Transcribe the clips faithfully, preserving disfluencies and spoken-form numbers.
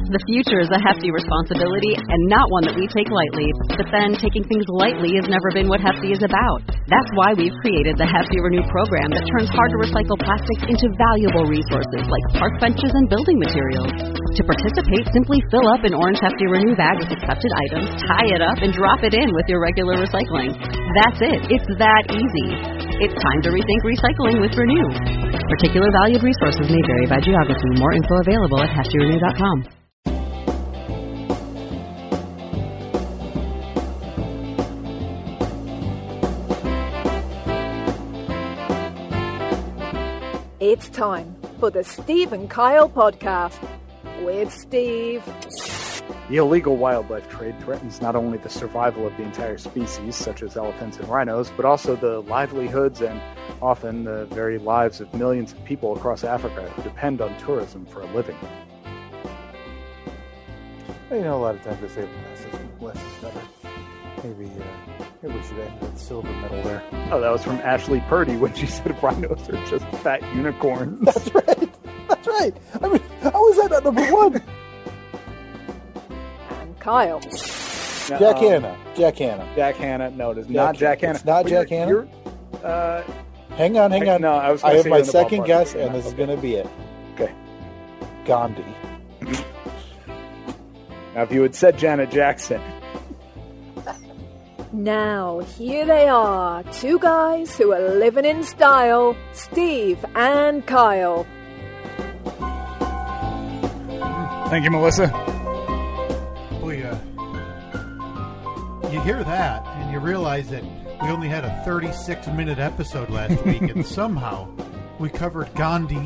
The future is a hefty responsibility and not one that we take lightly. But then, taking things lightly has never been what Hefty is about. That's why we've created the Hefty Renew program that turns hard-to-recycle plastics into valuable resources like park benches and building materials. To participate, simply fill up an orange Hefty Renew bag with accepted items, tie it up, and drop it in with your regular recycling. That's it. It's that easy. It's time to rethink recycling with Renew. Particular valued resources may vary by geography. More info available at hefty renew dot com. It's time for the Steve and Kyle podcast with Steve. The illegal wildlife trade threatens not only the survival of the entire species, such as elephants and rhinos, but also the livelihoods and often the very lives of millions of people across Africa who depend on tourism for a living. You know, a lot of times they say less is, less is better. Maybe, uh, maybe we should add that silver medal there. Oh, that was from Ashley Purdy when she said rhinos are just fat unicorns. That's right. That's right. I mean, how is that not number one? And Kyle. Jack um, Hanna. Jack Hanna. Jack Hanna. No, it is Jack, not Jack Hanna. It's not but Jack you're, Hanna? You're, uh, hang on, hang on. No, I was I have say my in the second ballpark. guess, Okay, and this okay. is going to be it. Okay. Gandhi. Now, if you had said Janet Jackson... Now, here they are, two guys who are living in style, Steve and Kyle. Thank you, Melissa. Boy, uh, you hear that, and you realize that we only had a thirty-six minute episode last week, and somehow we covered Gandhi,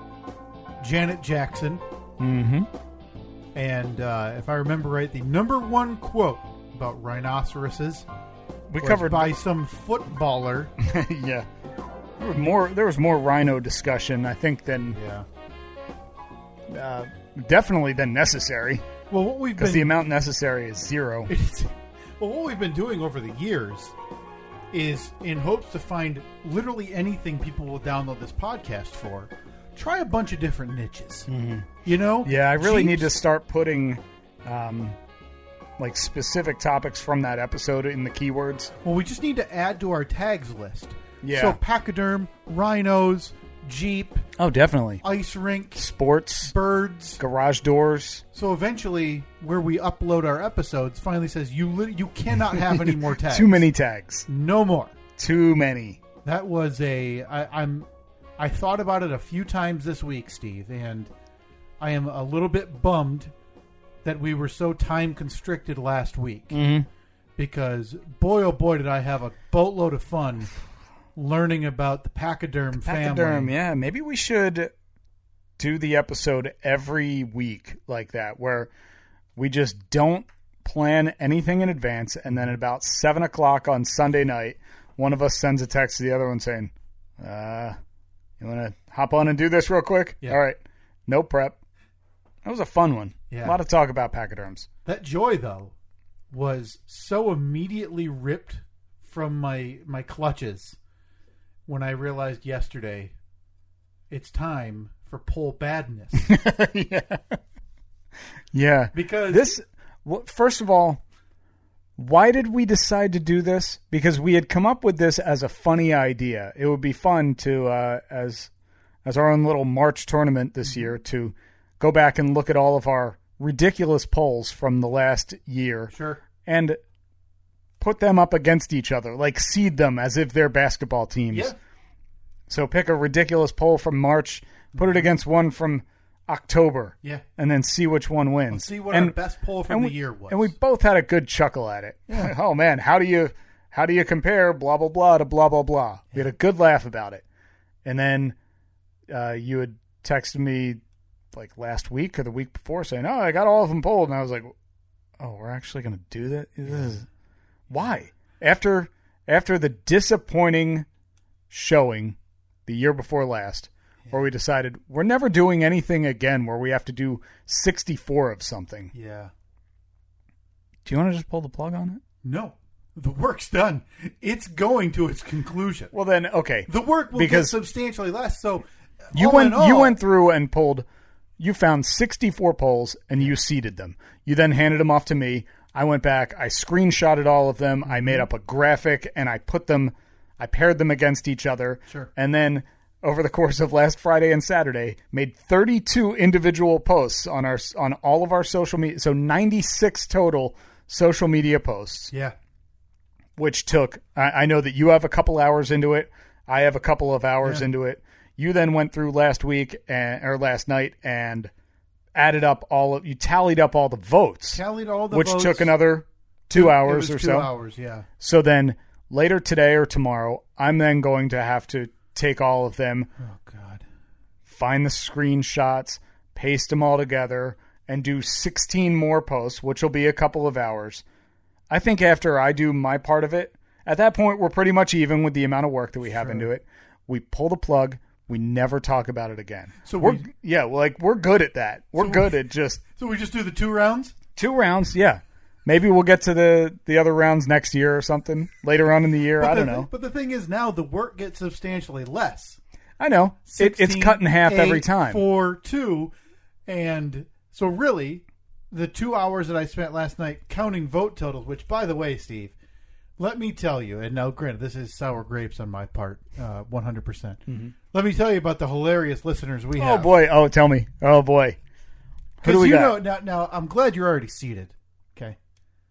Janet Jackson, Mm-hmm. and uh, if I remember right, the number one quote about rhinoceroses We was covered by some footballer. yeah. There was more. There was more rhino discussion, I think, than Yeah. uh, definitely than necessary. Well, what we've Because been the amount necessary is zero. It's, well, what we've been doing over the years is, in hopes to find literally anything people will download this podcast for, try a bunch of different niches. Mhm. You know? Yeah, I really need to Jeeps- start putting um, like specific topics from that episode in the keywords. Well, we just need to add to our tags list. Yeah. So pachyderm, rhinos, Jeep, Oh, definitely. ice rink, Sports, birds. garage doors. So eventually, where we upload our episodes, finally says you li- you cannot have any more tags. Too many tags. No more. Too many. That was a. I, I'm. I thought about it a few times this week, Steve, and I am a little bit bummed that we were so time constricted last week. Mm-hmm. Because boy, oh boy, did I have a boatload of fun learning about the pachyderm, Pachyderm, family. yeah. Maybe we should do the episode every week like that, where we just don't plan anything in advance, and then at about seven o'clock on Sunday night, one of us sends a text to the other one saying, uh, you want to hop on and do this real quick? Yeah. All right. No prep. That was a fun one. Yeah. A lot of talk about pachyderms. That joy, though, was so immediately ripped from my my clutches when I realized yesterday it's time for pole badness. yeah. Yeah. Because this, well, first of all, why did we decide to do this? Because we had come up with this as a funny idea. It would be fun to, uh, as as our own little March tournament this year, to go back and look at all of our ridiculous polls from the last year. Sure. And put them up against each other, like seed them as if they're basketball teams. Yeah. So pick a ridiculous poll from March, put it against one from October, Yeah. and then see which one wins. Let's see what and, our best poll from and the we, year was. And we both had a good chuckle at it. Yeah. Oh man, how do you how do you compare blah blah blah to blah blah blah? We had a good laugh about it. And then uh, you had texted me like last week or the week before saying, "Oh, I got all of them polled," and I was like, "Oh, we're actually going to do that? This is, why?" After after the disappointing showing the year before last, where we decided we're never doing anything again where we have to do sixty-four of something. Yeah. Do you want to just pull the plug on it? No. The work's done. It's going to its conclusion. Well then, okay. The work will Because get substantially less. So You all went in all, you went through and pulled You found sixty-four polls and you seeded them. You then handed them off to me. I went back. I screenshotted all of them. I made up a graphic and I put them, I paired them against each other. Sure. And then over the course of last Friday and Saturday, made thirty-two individual posts on our on all of our social media. So ninety-six total social media posts. Yeah. Which took, I, I know that you have a couple hours into it. I have a couple of hours Yeah. into it. You then went through last week and, or last night and added up all of, you tallied up all the votes. Tallied all the which votes. took another two It hours was or two so. hours, yeah. So then later today or tomorrow, I'm then going to have to take all of them, Oh, God. find the screenshots, paste them all together, and do sixteen more posts, which will be a couple of hours. I think after I do my part of it, at that point, we're pretty much even with the amount of work that we have Sure. into it. We pull the plug. We never talk about it again. So we're we- yeah, well, like we're good at that. We're So good we- at just So we just do the two rounds? two rounds. Yeah, maybe we'll get to the the other rounds next year or something later on in the year. But I the don't thi- know. But the thing is, now the work gets substantially less. I know it, it's cut in half eight, every time. Four, two, and so really, the two hours that I spent last night counting vote totals. Which, by the way, Steve, let me tell you. And now, granted, this is sour grapes on my part, uh, one hundred percent. Let me tell you about the hilarious listeners we Oh have. boy! Oh, tell me! Oh boy! Who do Because we you got? know now, now, I'm glad you're already seated. Okay,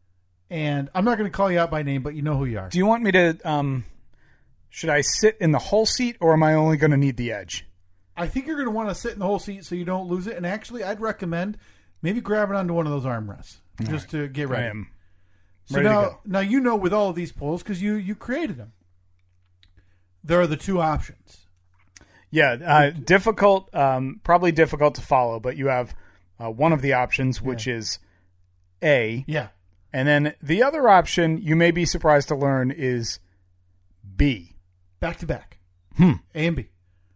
and I'm not going to call you out by name, but you know who you are. Do you want me to? Um, should I sit in the whole seat, or am I only going to need the edge? I think you're going to want to sit in the whole seat so you don't lose it. And actually, I'd recommend maybe grabbing onto one of those armrests just to get ready. I am So ready to now, go. now you know with all of these polls because you you created them. There are the two options. Yeah, uh, difficult. Um, probably difficult to follow, but you have uh, one of the options, which is A, Yeah, and then the other option you may be surprised to learn is B. back to back. Hmm. A and B.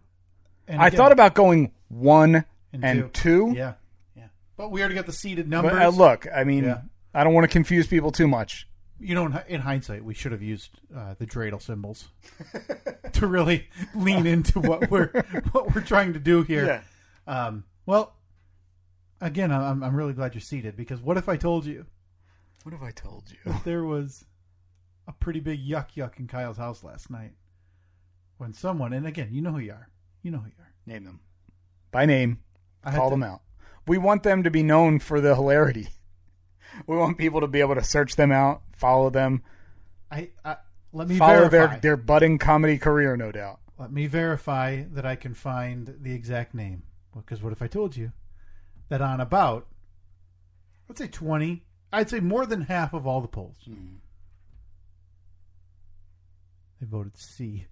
And I again, thought about going one and, and, two. two. Yeah, yeah. But we already got the seated numbers. But uh, look, I mean, Yeah. I don't want to confuse people too much. You know, in, hi- in hindsight, we should have used uh, the dreidel symbols to really lean into what we're what we're trying to do here. Um, well, again, I'm I'm really glad you're seated because what if I told you What have I told you? that there was a pretty big yuck yuck in Kyle's house last night when someone, and again, you know who you are, you know who you are. Name them by name. I had Call to- them out. We want them to be known for the hilarity. We want people to be able to search them out, follow them, I, I let me follow verify. their, their budding comedy career, no doubt. Let me verify that I can find the exact name. Because what if I told you that on about, let's say twenty, I'd say more than half of all the polls, Mm-hmm. they voted C.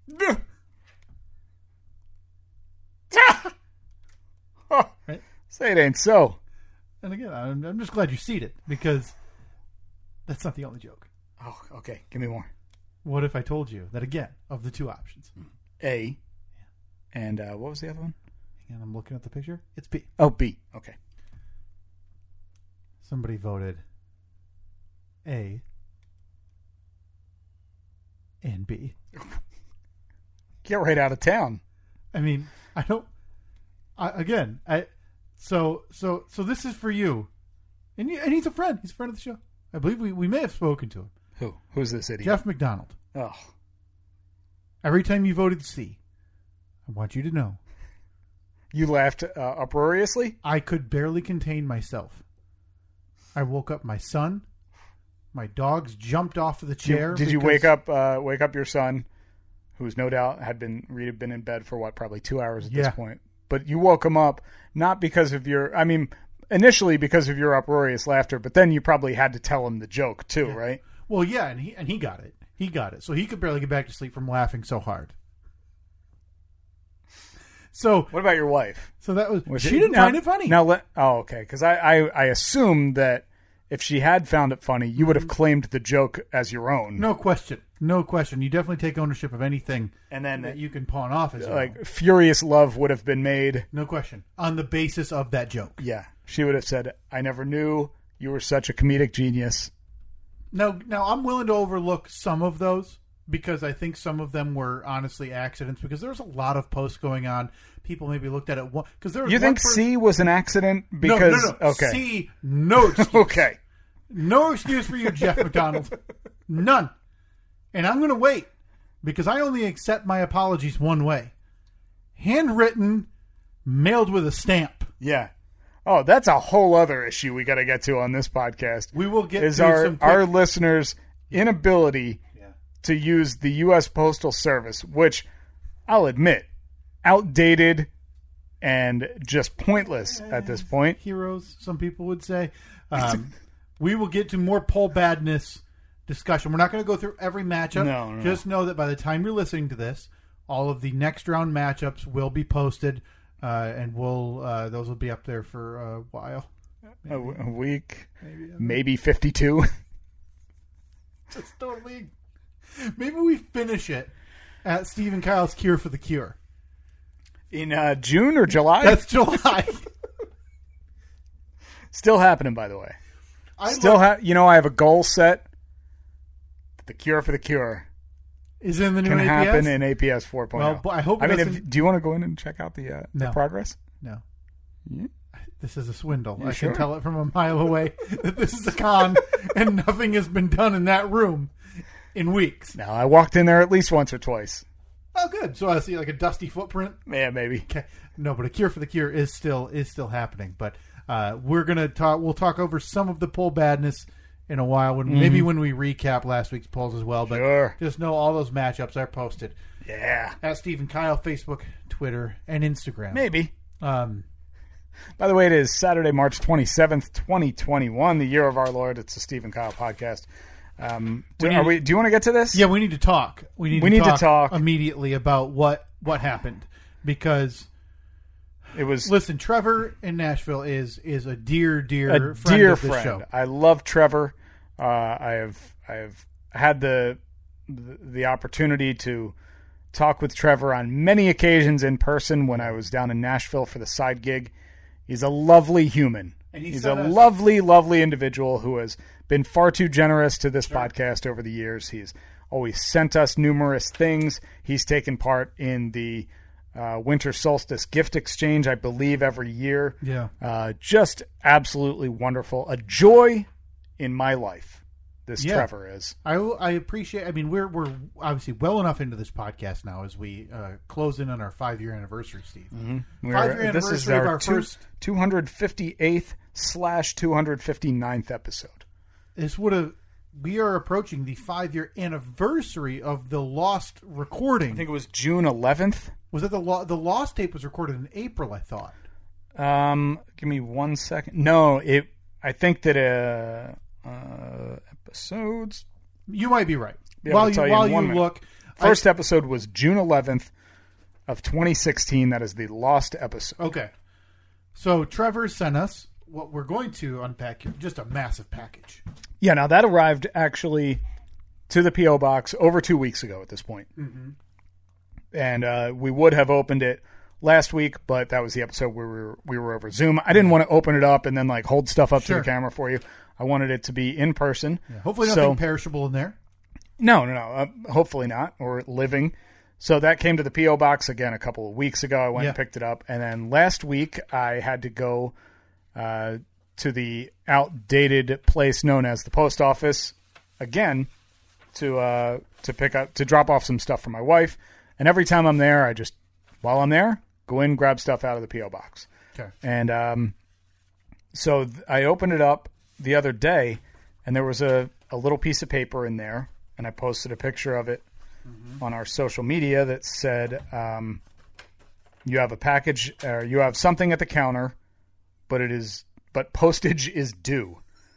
Right? Say it ain't so. And again, I'm, I'm just glad you seated because that's not the only joke. Oh, okay. Give me more. What if I told you that again, of the two options, A. And uh, what was the other one? and I'm looking at the picture, it's B. Oh, B. Okay. Somebody voted A and B. Get right out of town. I mean, I don't. I, again, I so so so this is for you, and you, and he's a friend. He's a friend of the show. I believe we, we may have spoken to him, Who? Who's this idiot? Jeff McDonald. Oh, Every time you voted C, I want you to know you laughed uh, uproariously? I could barely contain myself. I woke up my son. My dogs jumped off of the chair. Did you because- wake up? Uh, wake up your son, who's no doubt had been Reed had been in bed for what, probably two hours at Yeah. this point. But you woke him up not because of your. I mean, initially because of your uproarious laughter, but then you probably had to tell him the joke too, Yeah. right? Well, yeah, and he and he got it. He got it. So he could barely get back to sleep from laughing so hard. So What about your wife? so that was, Was she it- didn't now- find it funny. Now let oh okay, because I, I I assumed that if she had found it funny, you would have claimed the joke as your own. No question. No question. You definitely take ownership of anything And then that you can pawn off as your like own. furious love would have been made. No question. On the basis of that joke. Yeah, she would have said, "I never knew you were such a comedic genius." Now, now I'm willing to overlook some of those because I think some of them were honestly accidents. Because there was a lot of posts going on. People maybe looked at it one because there was. You one think person, C was an accident? Because no, no, no. okay, C, no excuse. okay, no excuse for you, Jeff McDonald. None. And I'm going to wait because I only accept my apologies one way: handwritten, mailed with a stamp. Yeah. Oh, that's a whole other issue we got to get to on this podcast. We will get is to our some quick... our listeners' inability yeah. to use the U S Postal Service, which I'll admit, outdated and just pointless at this point. Heroes, some people would say. Um, we will get to more poll badness discussion. We're not going to go through every matchup. No, no, Just know that by the time you're listening to this, all of the next round matchups will be posted. Uh, and we'll uh, those will be up there for a while. A, a week, Maybe, maybe fifty-two. Just totally. Maybe we finish it at Steve and Kyle's Cure for the Cure. In uh, June or July? That's July. Still happening, by the way. I Still, like, ha- you know, I have a goal set. The Cure for the Cure is in the new can A P S? happen in A P S four point oh. Well, I hope. It I mean, doesn't- if, do you want to go in and check out the, uh, No. the progress? No. Yeah. This is a swindle. You I sure? can tell it from a mile away that this is a con and nothing has been done in that room in weeks. No, I walked in there at least once or twice. Oh, good. So I see like a dusty footprint. Yeah, maybe. Okay. No, but a Cure for the Cure is still is still happening. But uh, we're gonna talk. We'll talk over some of the poll badness in a while. When Mm-hmm. maybe when we recap last week's polls as well. But Sure. just know all those matchups are posted Yeah. at Steve and Kyle, Facebook, Twitter, and Instagram. Maybe. Um, By the way, it is Saturday, March twenty-seventh, twenty twenty-one, the year of our Lord. It's the Steve and Kyle podcast. Um, do, We are need- we, do you want to get to this? Yeah, we need to talk. We need, We to, need to talk talk. immediately about what what happened because It was listen, Trevor in Nashville is is a dear, dear a friend dear of this friend. show. I love Trevor. Uh, I have I have had the, the the opportunity to talk with Trevor on many occasions in person when I was down in Nashville for the side gig. He's a lovely human. And he He's sent a us- lovely, lovely individual who has been far too generous to this podcast over the years. He's always sent us numerous things. He's taken part in the uh, winter solstice gift exchange, I believe, every year. Yeah. Uh, just absolutely wonderful. A joy in my life. This Yeah. Trevor is. I, I appreciate. I mean, we're we're obviously well enough into this podcast now as we uh, close in on our five year anniversary, Steve. We're- Five-year this is anniversary of our our two, first- two hundred fifty-eighth slash two hundred fifty-ninth episode. This would have. We are approaching the five year anniversary of the lost recording. I think it was June eleventh. Was it the lo- the lost tape was recorded in April? I thought. Um, give me one second. No, it. I think that uh, uh episodes. You might be right. Yeah, while I'll you tell you while in you one minute. look, First episode was June eleventh of twenty sixteen. That is the lost episode. okay. So Trevor sent us what we're going to unpack here. Just a massive package. Yeah, now that arrived actually to the P O box over two weeks ago at this point. Mm-hmm. And uh, we would have opened it last week, but that was the episode where we were, we were over Zoom. I didn't want to open it up and then like hold stuff up Sure. to the camera for you. I wanted it to be in person. Yeah, hopefully nothing So- perishable in there. No, no, no. Uh, hopefully not, or living. So that came to the P O box again a couple of weeks ago. I went Yeah. and picked it up, and then last week I had to go uh, to the outdated place known as the post office again to uh, to pick up to drop off some stuff for my wife. And every time I'm there, I just while I'm there go in, grab stuff out of the P O box. Okay. And um, so th- I opened it up the other day, and there was a, a little piece of paper in there, and I posted a picture of it mm-hmm. on our social media that said, um, "You have a package, or you have something at the counter, but it is, but postage is due."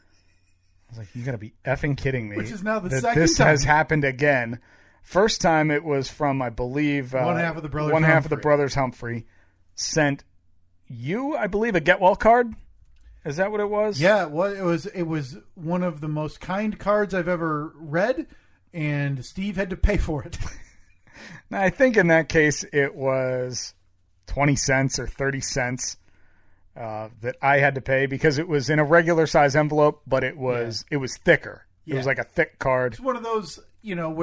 I was like, "You gotta be effing kidding me!" Which is now the that second this time. has happened again. First time it was from, I believe, uh, One half of the brothers One half of the Humphrey. brothers Humphrey sent you, I believe, a get well card. Is that what it was? Yeah, well, it was it was one of the most kind cards I've ever read, and Steve had to pay for it. Now, I think in that case it was twenty cents or thirty cents uh, that I had to pay because it was in a regular size envelope, but it was it was thicker. It was Yeah. like a thick card. It's one of those, you know, where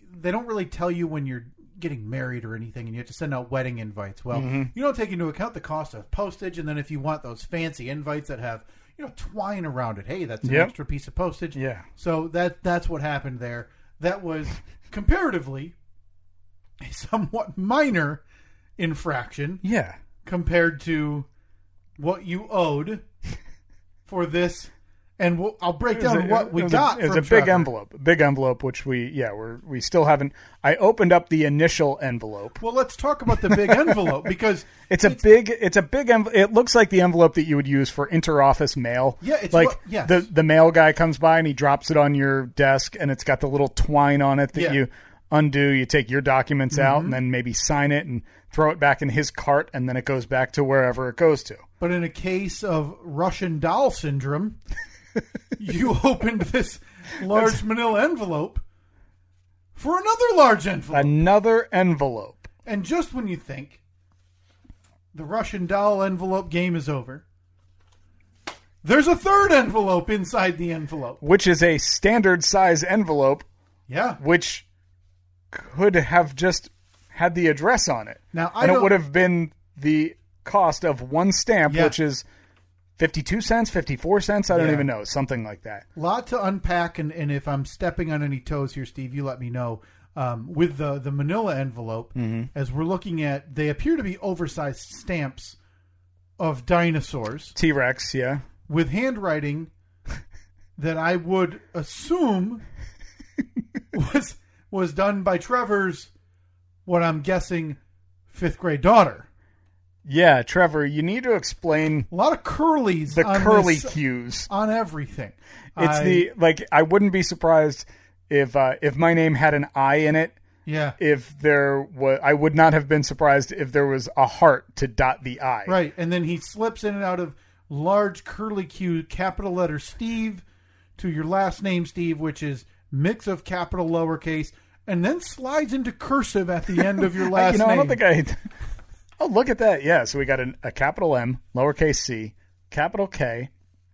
they don't really tell you when you're getting married or anything, and you have to send out wedding invites. Well, mm-hmm. you don't take into account the cost of postage, and then if you want those fancy invites that have you know twine around it, hey, that's an yep. extra piece of postage. Yeah. So that that's what happened there. That was comparatively a somewhat minor infraction. Yeah. Compared to what you owed for this, and we'll, I'll break down a, what we it got. A, it's from a big Trevor. envelope, a big envelope, which we yeah we're we still haven't. I opened up the initial envelope. Well, let's talk about the big envelope because it's, it's a big it's a big envelope. It looks like the envelope that you would use for interoffice mail. Yeah, it's like what, yes. the the mail guy comes by and he drops it on your desk, and it's got the little twine on it that yeah. you undo. You take your documents mm-hmm. out and then maybe sign it and throw it back in his cart, and then it goes back to wherever it goes to. But in a case of Russian doll syndrome, you opened this large That's... manila envelope for another large envelope. Another envelope. And just when you think the Russian doll envelope game is over, there's a third envelope inside the envelope. Which is a standard size envelope. Yeah. Which could have just had the address on it. Now, I and don't... it would have been the cost of one stamp, yeah. which is fifty-two cents, fifty-four cents. I don't yeah. even know. Something like that. A lot to unpack, and, and if I'm stepping on any toes here, Steve, you let me know. Um, with the, the manila envelope, mm-hmm. as we're looking at, they appear to be oversized stamps of dinosaurs. T-Rex, yeah. With handwriting that I would assume was was done by Trevor's, what I'm guessing, fifth grade daughter. Yeah, Trevor, you need to explain a lot of curlies. The on curly this, cues on everything. It's I, the like. I wouldn't be surprised if uh, if my name had an I in it. Yeah. If there was, I would not have been surprised if there was a heart to dot the I. Right, and then he slips in and out of large curly Q, capital letter Steve, to your last name Steve, which is mix of capital lowercase, and then slides into cursive at the end of your last you know, name. I don't think I. Oh, look at that! Yeah, so we got an, a capital M, lowercase c, capital K,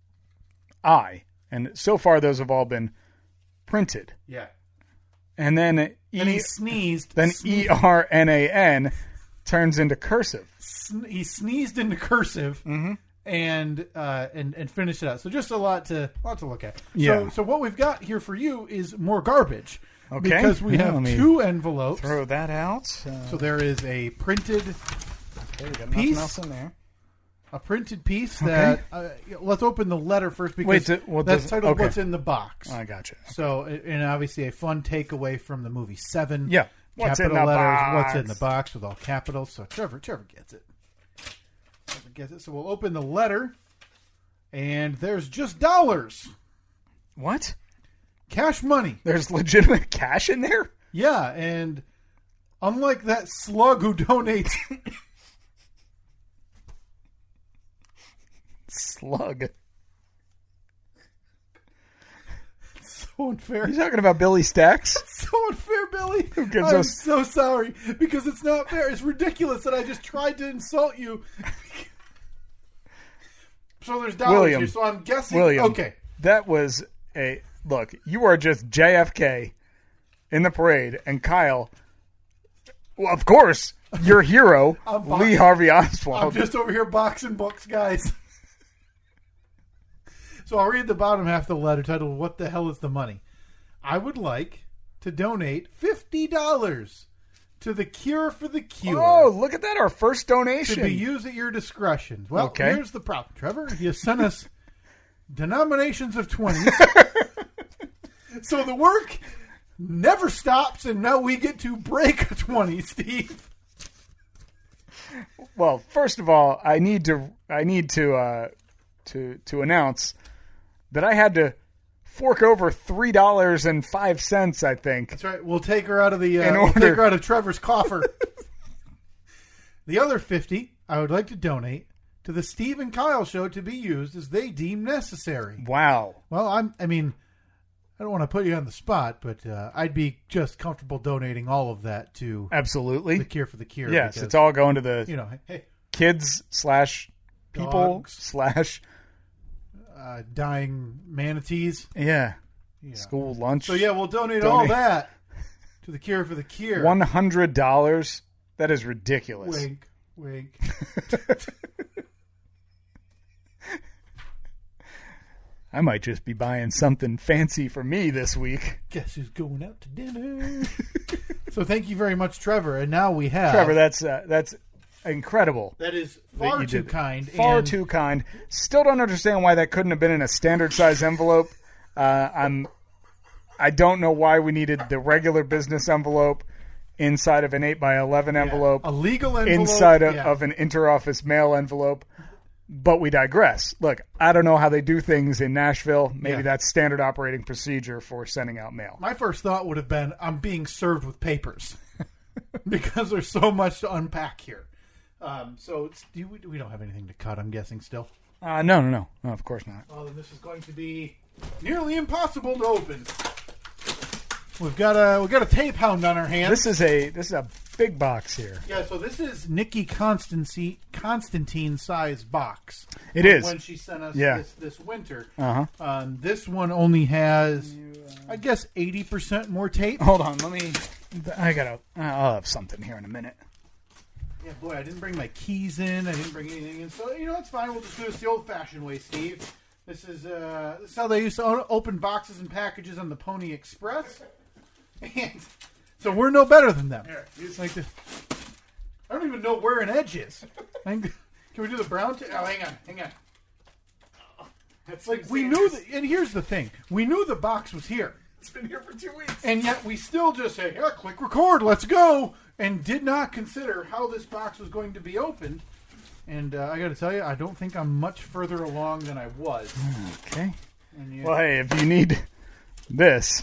I, and so far those have all been printed. Yeah. And then e, and he sneezed. Then Sne- E R N A N turns into cursive. Sne- he sneezed into cursive. Mm-hmm. And uh, and and finish it out. So just a lot to lot to look at. Yeah. So so what we've got here for you is more garbage. Okay. Because we yeah, have two envelopes. Throw that out. Uh, so there is a printed okay, we got piece. Nothing else in there. A printed piece that okay. uh, let's open the letter first because Wait, what that's does, titled okay. "What's in the Box." I gotcha. Okay. So and obviously a fun takeaway from the movie Seven. Yeah. What's capital in the letters. box? What's in the box with all capitals? So Trevor, Trevor gets it. Trevor gets it. So we'll open the letter, and there's just dollars. What? Cash money. There's legitimate cash in there? Yeah, and unlike that slug who donates. Slug. It's so unfair. You talking about Billy Stacks? It's so unfair, Billy. Who gives I'm us... so sorry because it's not fair. It's ridiculous that I just tried to insult you. So there's dollars William, here. So I'm guessing. William, okay, that was a look. You are just J F K in the parade, and Kyle. Well, of course, your hero, Lee Harvey Oswald. I'm just over here boxing books, guys. So I'll read the bottom half of the letter titled, "What the hell is the money?" I would like to donate fifty dollars to the Cure for the Cure. Oh, look at that. Our first donation. To be used at your discretion. Well, okay. Here's the problem, Trevor. You sent us denominations of twenties. So the work never stops, and now we get to break a twenty, Steve. Well, first of all, I need to I need to uh, to to announce that I had to fork over three dollars and five cents. I think that's right. We'll take her out of the. Uh, In we'll order... take her out of Trevor's coffer. The other fifty, I would like to donate to the Steve and Kyle show to be used as they deem necessary. Wow. Well, I'm. I mean, I don't want to put you on the spot, but uh, I'd be just comfortable donating all of that to absolutely the Cure for the Cure. Yes, because, it's all going to the you know hey kids slash people dogs, slash uh, dying manatees. Yeah. You know. School lunch. So yeah, we'll donate, donate all that To the cure for the cure. One hundred dollars. That is ridiculous. Wink, wink. I might just be buying something fancy for me this week. Guess who's going out to dinner? So thank you very much, Trevor. And now we have Trevor. That's uh, that's incredible. that is that far you too did. kind. Far and too kind. Still don't understand why that couldn't have been in a standard size envelope. Uh, I'm. I don't know why we needed the regular business envelope inside of an eight by eleven envelope, a legal envelope inside of, yeah. of an interoffice mail envelope. But we digress. Look, I don't know how they do things in Nashville. Maybe Yeah. that's standard operating procedure for sending out mail. My first thought would have been, I'm being served with papers because there's so much to unpack here. Um, so it's, do we, we don't have anything to cut, I'm guessing, still. Uh, no, no, no, no. Of course not. Well, then this is going to be nearly impossible to open. We've got a we've got a tape hound on our hands. This is a this is a big box here. Yeah, so this is Nikki Constantine Constantine size box. It when, is. when she sent us Yeah. this this winter. Uh huh. Um, this one only has, I guess, eighty percent more tape. Hold on, let me. I gotta. I'll have something here in a minute. Yeah, boy, I didn't bring my keys in. I didn't bring anything in. So, you know, it's fine. We'll just do this the old-fashioned way, Steve. This is, uh, this is how they used to o- open boxes and packages on the Pony Express. And so we're no better than them. Here, it's like this. I don't even know where an edge is. Can we do the brown? T- oh, hang on, hang on. It's like we knew that, and here's the thing: we knew the box was here. It's been here for two weeks. And yet we still just say, yeah, click record, let's go, and did not consider how this box was going to be opened. And uh, I got to tell you, I don't think I'm much further along than I was. Okay. And you, Well, hey, if you need this,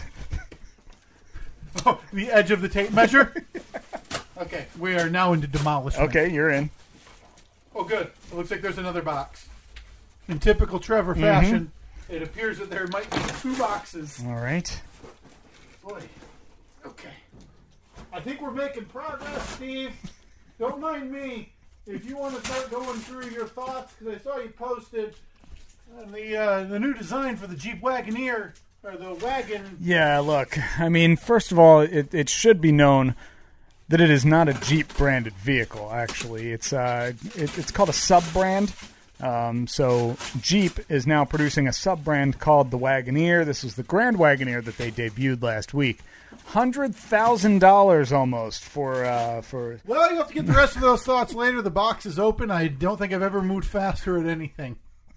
oh, the edge of the tape measure. Okay, we are now into demolishment. okay, you're in. Oh, good. It looks like there's another box. In typical Trevor fashion, it appears that there might be two boxes. All right. Boy. Okay. I think we're making progress, Steve. Don't mind me. If you want to start going through your thoughts, because I saw you posted uh, the uh, the new design for the Jeep Wagoneer, or the wagon. Yeah, look, I mean, first of all, it, it should be known that it is not a Jeep branded vehicle, actually. It's uh, it, it's called a sub-brand. Um, so Jeep is now producing a sub-brand called the Wagoneer. This is the Grand Wagoneer that they debuted last week. one hundred thousand dollars almost for... Uh, for. Well, you have to get the rest of those thoughts later. The box is open. I don't think I've ever moved faster at anything.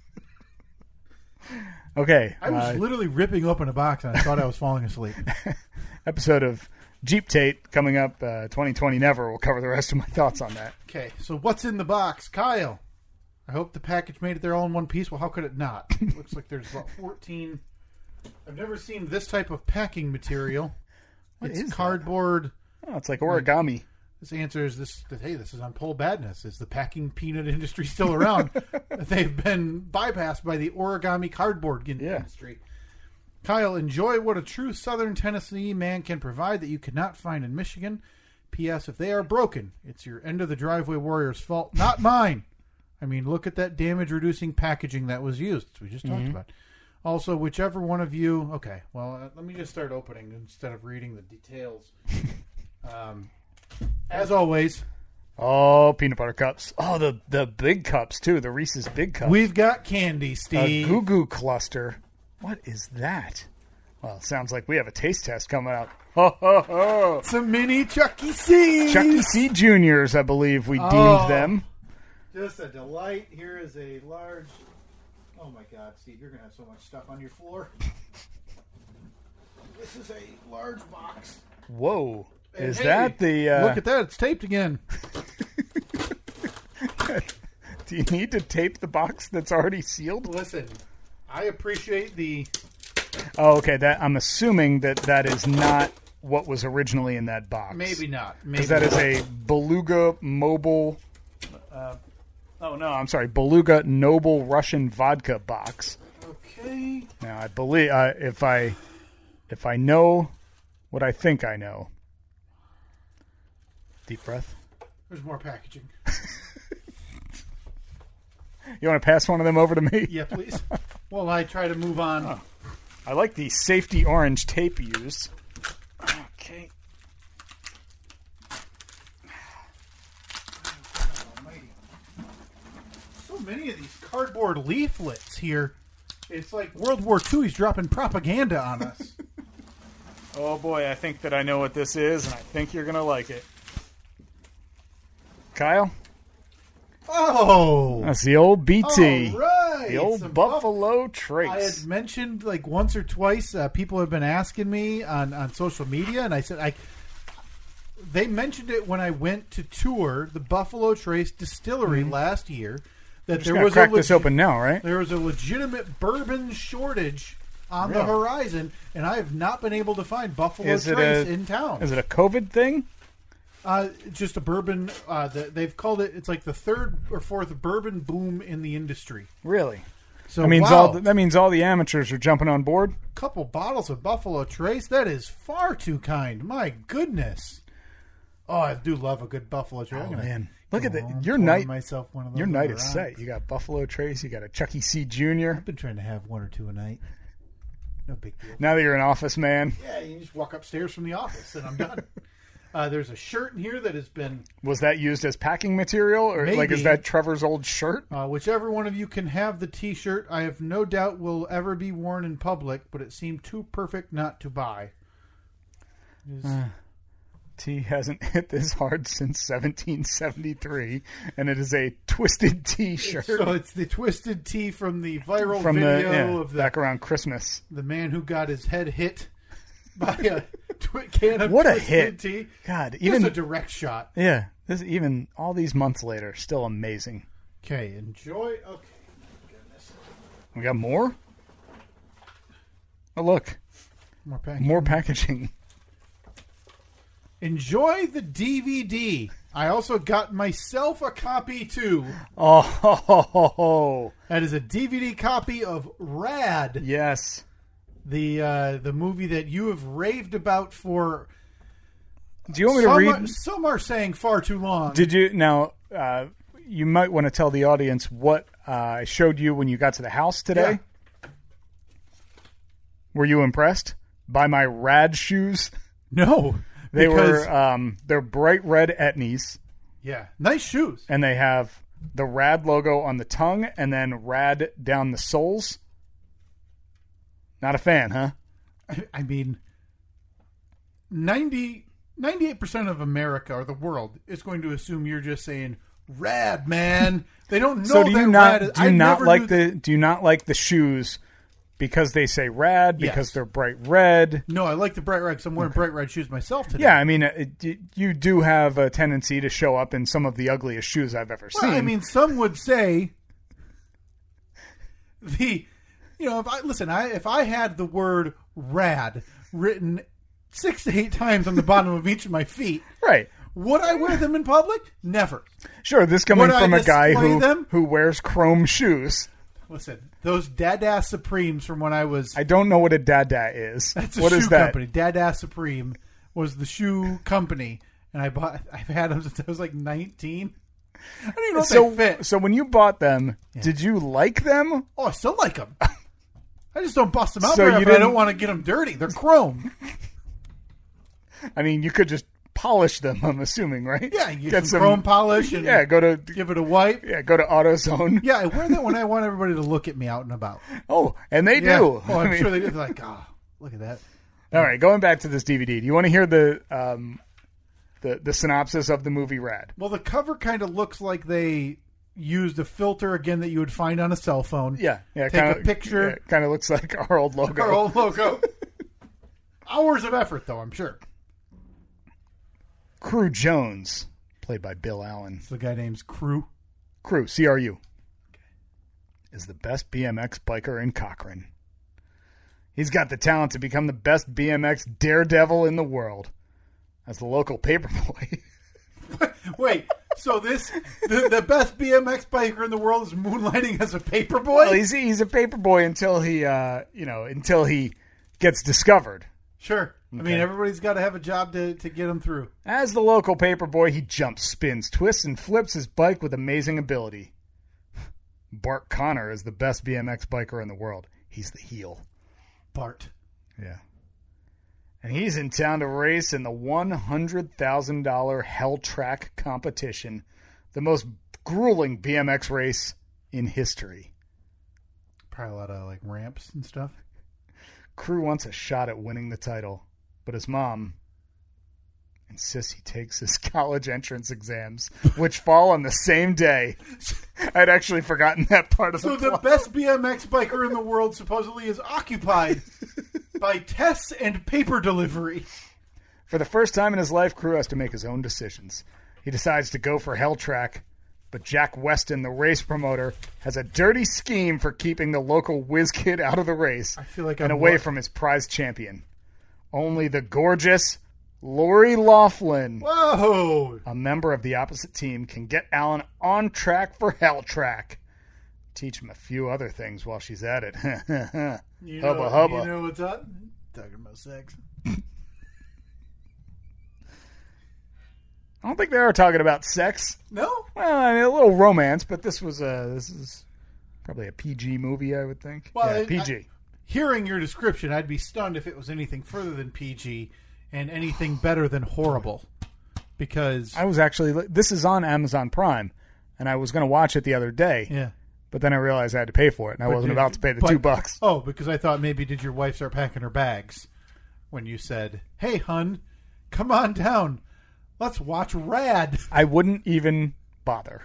Okay. I was uh, literally ripping open a box and I thought I was falling asleep. episode of Jeep Tate coming up, uh, twenty twenty Never. We'll cover the rest of my thoughts on that. Okay, so what's in the box? Kyle, I hope the package made it there all in one piece. Well, how could it not? It looks like there's about fourteen. I've never seen this type of packing material. What it's is that? cardboard. Oh, it's like origami. This answers this. That, hey, this is on Pole Badness. Is the packing peanut industry still around? They've been bypassed by the origami cardboard in- Yeah. industry. Kyle, enjoy what a true Southern Tennessee man can provide that you could not find in Michigan. P S. If they are broken, it's your end of the driveway warrior's fault, not mine. I mean, look at that damage-reducing packaging that was used. We just talked Mm-hmm. about. Also, whichever one of you... Okay, well, uh, let me just start opening instead of reading the details. um, as always, Oh, peanut butter cups. Oh, the, the big cups, too. The Reese's Big Cups. we've got candy, a Steve. Goo Goo Cluster. What is that? Well, it sounds like we have a taste test coming out. Ho, ho, ho. Some mini Chucky C's. Chucky C. Juniors, I believe we Oh. deemed them. Just a delight. Here is a large... Oh, my God, Steve, you're going to have so much stuff on your floor. This is a large box. Whoa. And Is hey, that the... Uh, Look at that. It's taped again. do you need to tape the box that's already sealed? Listen, I appreciate the... Oh, okay. That I'm assuming that that is not what was originally in that box. Maybe not. Maybe Because that is not. a Beluga Mobile... Uh, oh, no, I'm sorry. Beluga Noble Russian Vodka box. Okay. Now, I believe... Uh, if I if I know what I think I know... Deep breath. There's more packaging. You want to pass one of them over to me? Yeah, please. Well, I try to move on. I like the safety orange tape used. Okay. many of these cardboard leaflets here. It's like World War Two. He's dropping propaganda on us. Oh boy, I think that I know what this is, and I think you're gonna like it. Kyle? Oh! That's the old B T. All right. The old Some Buffalo Buff- Trace. I had mentioned like once or twice, uh, people have been asking me on, on social media, and I said, I. They mentioned it when I went to tour the Buffalo Trace Distillery Mm-hmm. last year. That Just there gotta was crack a this legi- open now, right? There was a legitimate bourbon shortage on Really? the horizon, and I have not been able to find Buffalo Is it Trace a- in town. Is it a COVID thing? Uh, just a bourbon. Uh, the, they've called it. It's like the third or fourth bourbon boom in the industry. Really? So That means wow, all the, that means all the amateurs are jumping on board. couple bottles of Buffalo Trace. That is far too kind. My goodness. Oh, I do love a good Buffalo Trace. Oh I'm gonna man, look go at that! home, Your pour night, myself one of those your on night the is rock. set. You got Buffalo Trace. You got a Chucky C. Junior I've been trying to have one or two a night. No big deal. Now that you're an office man, Yeah, you just walk upstairs from the office and I'm done. uh, there's a shirt in here that has been, was that used as packing material, or like Maybe. is that Trevor's old shirt? uh, whichever one of you can have the T-shirt, I have no doubt will ever be worn in public, but it seemed too perfect not to buy. It is- T hasn't hit this hard since seventeen seventy-three, and it is a Twisted T shirt So it's the Twisted Tea from the viral from the video yeah, of the, back around Christmas. the man who got his head hit by a twi- can of What a Twisted hit. Tea. God, Just even a direct shot. yeah, this even all these months later, still amazing. Okay, enjoy. Okay, goodness. We got more. Oh look, More packaging. more packaging. Enjoy the D V D. I also got myself a copy too. Oh, ho, ho, ho, ho. That is a D V D copy of Rad, Yes. the uh, the movie that you have raved about for. Do you want me to some, read? are, some are saying far too long. Did you now? Uh, you might want to tell the audience what uh, I showed you when you got to the house today. Yeah. Were you impressed by my Rad shoes? No, They because, were um, they're bright red Etnies, yeah, nice shoes. and they have the Rad logo on the tongue, and then Rad down the soles. Not a fan, huh? I, I mean, ninety, ninety-eight percent of America or the world is going to assume you're just saying Rad, man. They don't know So do that you not Rad is, do you I not never like knew the do you not like the shoes because they say Rad, because Yes. they're bright red? No, I like the bright red because I'm wearing bright red shoes myself today. Yeah, I mean, it, it- you do have a tendency to show up in some of the ugliest shoes I've ever Well, seen. I mean, some would say the, you know, if I listen, I if I had the word "rad" written six to eight times on the bottom of each of my feet, right? would I wear them in public? Never. Sure, this coming Would I from a guy display who them? who wears chrome shoes. Listen, those Dada Supremes from when I was I don't know what a Dada is. that's a What shoe is that? company. Dada Supreme was the shoe company, and I bought. I've had them since I was like nineteen. I don't even know if So, they fit. so when you bought them, did you like them? Oh, I still like them. I just don't bust them out So very you often. I didn't- don't want to get them dirty. They're chrome. I mean, you could just polish them. I'm assuming, right? Yeah, you get some, chrome polish and Yeah, go to give it a wipe. yeah, go to AutoZone. Yeah, I wear that when I want everybody to look at me out and about. Oh, and they Yeah. do. Oh, I'm I mean- sure they do. They're like, oh, look at that. All right, going back to this D V D. Do you want to hear the um, the the synopsis of the movie Rad? Well, the cover kind of looks like they used a filter again that you would find on a cell phone. Yeah, yeah. Take kinda, a picture. Yeah, kind of looks like our old logo. Our old logo. Hours of effort, though, I'm sure. Crew Jones, played by Bill Allen. So the guy name's Crew. Crew, C R U, is the best B M X biker in Cochrane. He's got the talent to become the best B M X daredevil in the world. As the local paperboy. Wait, so this the, the best B M X biker in the world is moonlighting as a paperboy? Well, he's he's a paperboy until he, uh, you know, until he gets discovered. Sure. I mean, everybody's got to have a job to, to get them through. As the local paperboy, he jumps, spins, twists, and flips his bike with amazing ability. Bart Connor is the best B M X biker in the world. He's the heel. Bart. Yeah. And he's in town to race in the one hundred thousand dollars Hell Track competition, the most grueling B M X race in history. Probably a lot of like ramps and stuff. Crew wants a shot at winning the title, but his mom insists he takes his college entrance exams, which fall on the same day. I'd actually forgotten that part of the So the plot. best B M X biker in the world supposedly is occupied by tests and paper delivery. For the first time in his life, Crew has to make his own decisions. He decides to go for Hell Track, but Jack Weston, the race promoter, has a dirty scheme for keeping the local whiz kid out of the race I feel like and I'm away wa- from his prize champion. Only the gorgeous Lori Laughlin, Whoa! a member of the opposite team, can get Alan on track for Hell Track. Teach him a few other things while she's at it. You hubba know, hubba. You know what's up? Talking about sex. I don't think they are talking about sex. No? Well, I mean, a little romance, but this was a this is probably a P G movie, I would think. Well, yeah, I- P G. I- hearing your description, I'd be stunned if it was anything further than P G and anything better than horrible. Because I was actually this is on Amazon Prime, and I was going to watch it the other day. yeah. But then I realized I had to pay for it, and I But wasn't did- about to pay the but- two bucks. Oh, because I thought maybe did your wife start packing her bags when you said, "Hey, hun, come on down. Let's watch Rad." I wouldn't even bother.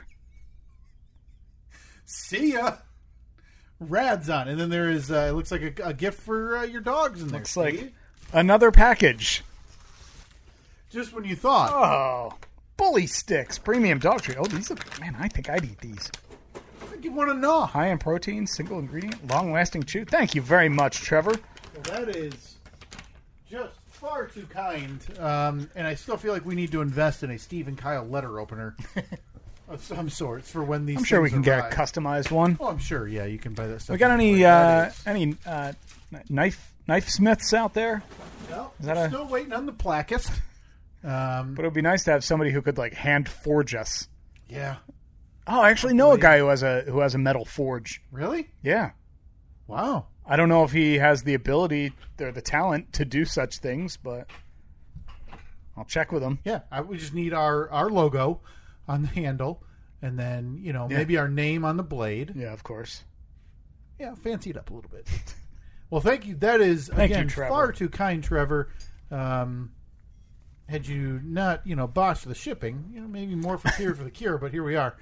See ya. Rad's on, and then there is. Uh, it looks like a, a gift for uh, your dogs in there. Looks like Steve. another package. Just when you thought. Oh, bully sticks, premium dog treat. Oh, these are man. I think I'd eat these. I think you want to know. High in protein, single ingredient, long lasting chew. Thank you very much, Trevor. Well, that is just far too kind. Um, and I still feel like we need to invest in a Steve and Kyle letter opener of some sorts for when these. I'm sure we things can arrive. get a customized one. Oh, I'm sure. Yeah, you can buy that stuff. We got any That uh, is- any uh, knife knife smiths out there? No, is that we're a- still waiting on the plaquist. Um, But it would be nice to have somebody who could like hand forge us. yeah. Oh, I actually know a guy who has a who has a metal forge. Really? Yeah, Wow. I don't know if he has the ability or the talent to do such things, but I'll check with him. Yeah, I, we just need our, our logo on the handle, and then you know Yeah. maybe our name on the blade. Yeah, of course. Yeah, fancy it up a little bit. Well, thank you. That is Thank you, again Trevor. far too kind, Trevor. Um, had you not, you know, botched the shipping, you know, maybe more for Tears for the Cure, but here we are.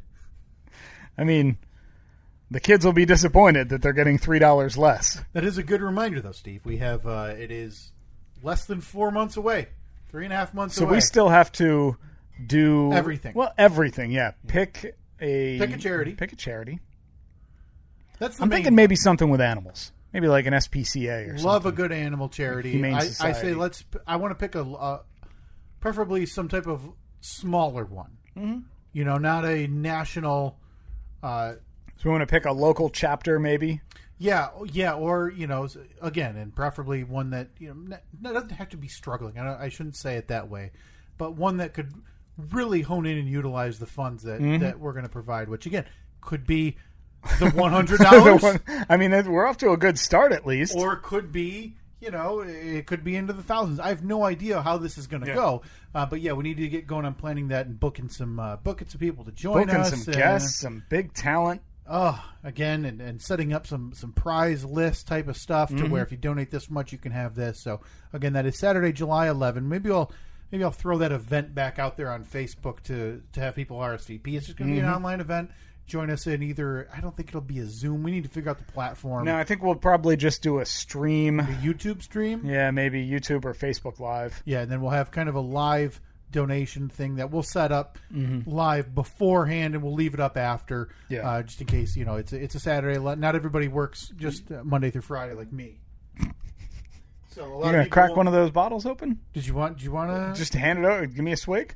I mean, the kids will be disappointed that they're getting three dollars less. That is a good reminder, though, Steve. We have uh, it is less than four months away, three and a half months So away. we still have to do Everything. Well, everything. Yeah, pick a Pick a charity. Pick a charity. That's the I'm main thinking maybe something with animals. Maybe like an S P C A or something. Love a good animal charity. Humane I, I Society. say let's. I want to pick a, uh, preferably some type of smaller one. Mm-hmm. You know, not a national. Uh, So we want to pick a local chapter, maybe. yeah, yeah, or you know, again, and preferably one that you know n- doesn't have to be struggling. I, don't, I shouldn't say it that way, but one that could really hone in and utilize the funds that Mm-hmm. that we're going to provide. Which again could be the one hundred The dollars. one- I mean, we're off to a good start at least. Or it could be, you know, it could be into the thousands. I have no idea how this is going to Yeah. go, uh, but yeah, we need to get going on planning that and booking some uh, booking some people to join Booking us. some and, guests, some big talent. Oh, again, and, and setting up some some prize list type of stuff Mm-hmm. to where if you donate this much, you can have this. So again, that is Saturday, July eleventh. Maybe I'll maybe I'll throw that event back out there on Facebook to to have people R S V P. It's just going to be Mm-hmm. an online event. Join us in either. I don't think it'll be a Zoom. We need to figure out the platform. No, I think we'll probably just do a stream. The YouTube stream. Yeah, maybe YouTube or Facebook Live. Yeah, and then we'll have kind of a live donation thing that we'll set up live beforehand, and we'll leave it up after, Yeah. uh, just in case you know it's a, it's a Saturday. Not everybody works just uh, Monday through Friday like me. So a lot You're of gonna people crack won't- one of those bottles open? Did you want? Did you want to? Just hand it over. Give me a swig.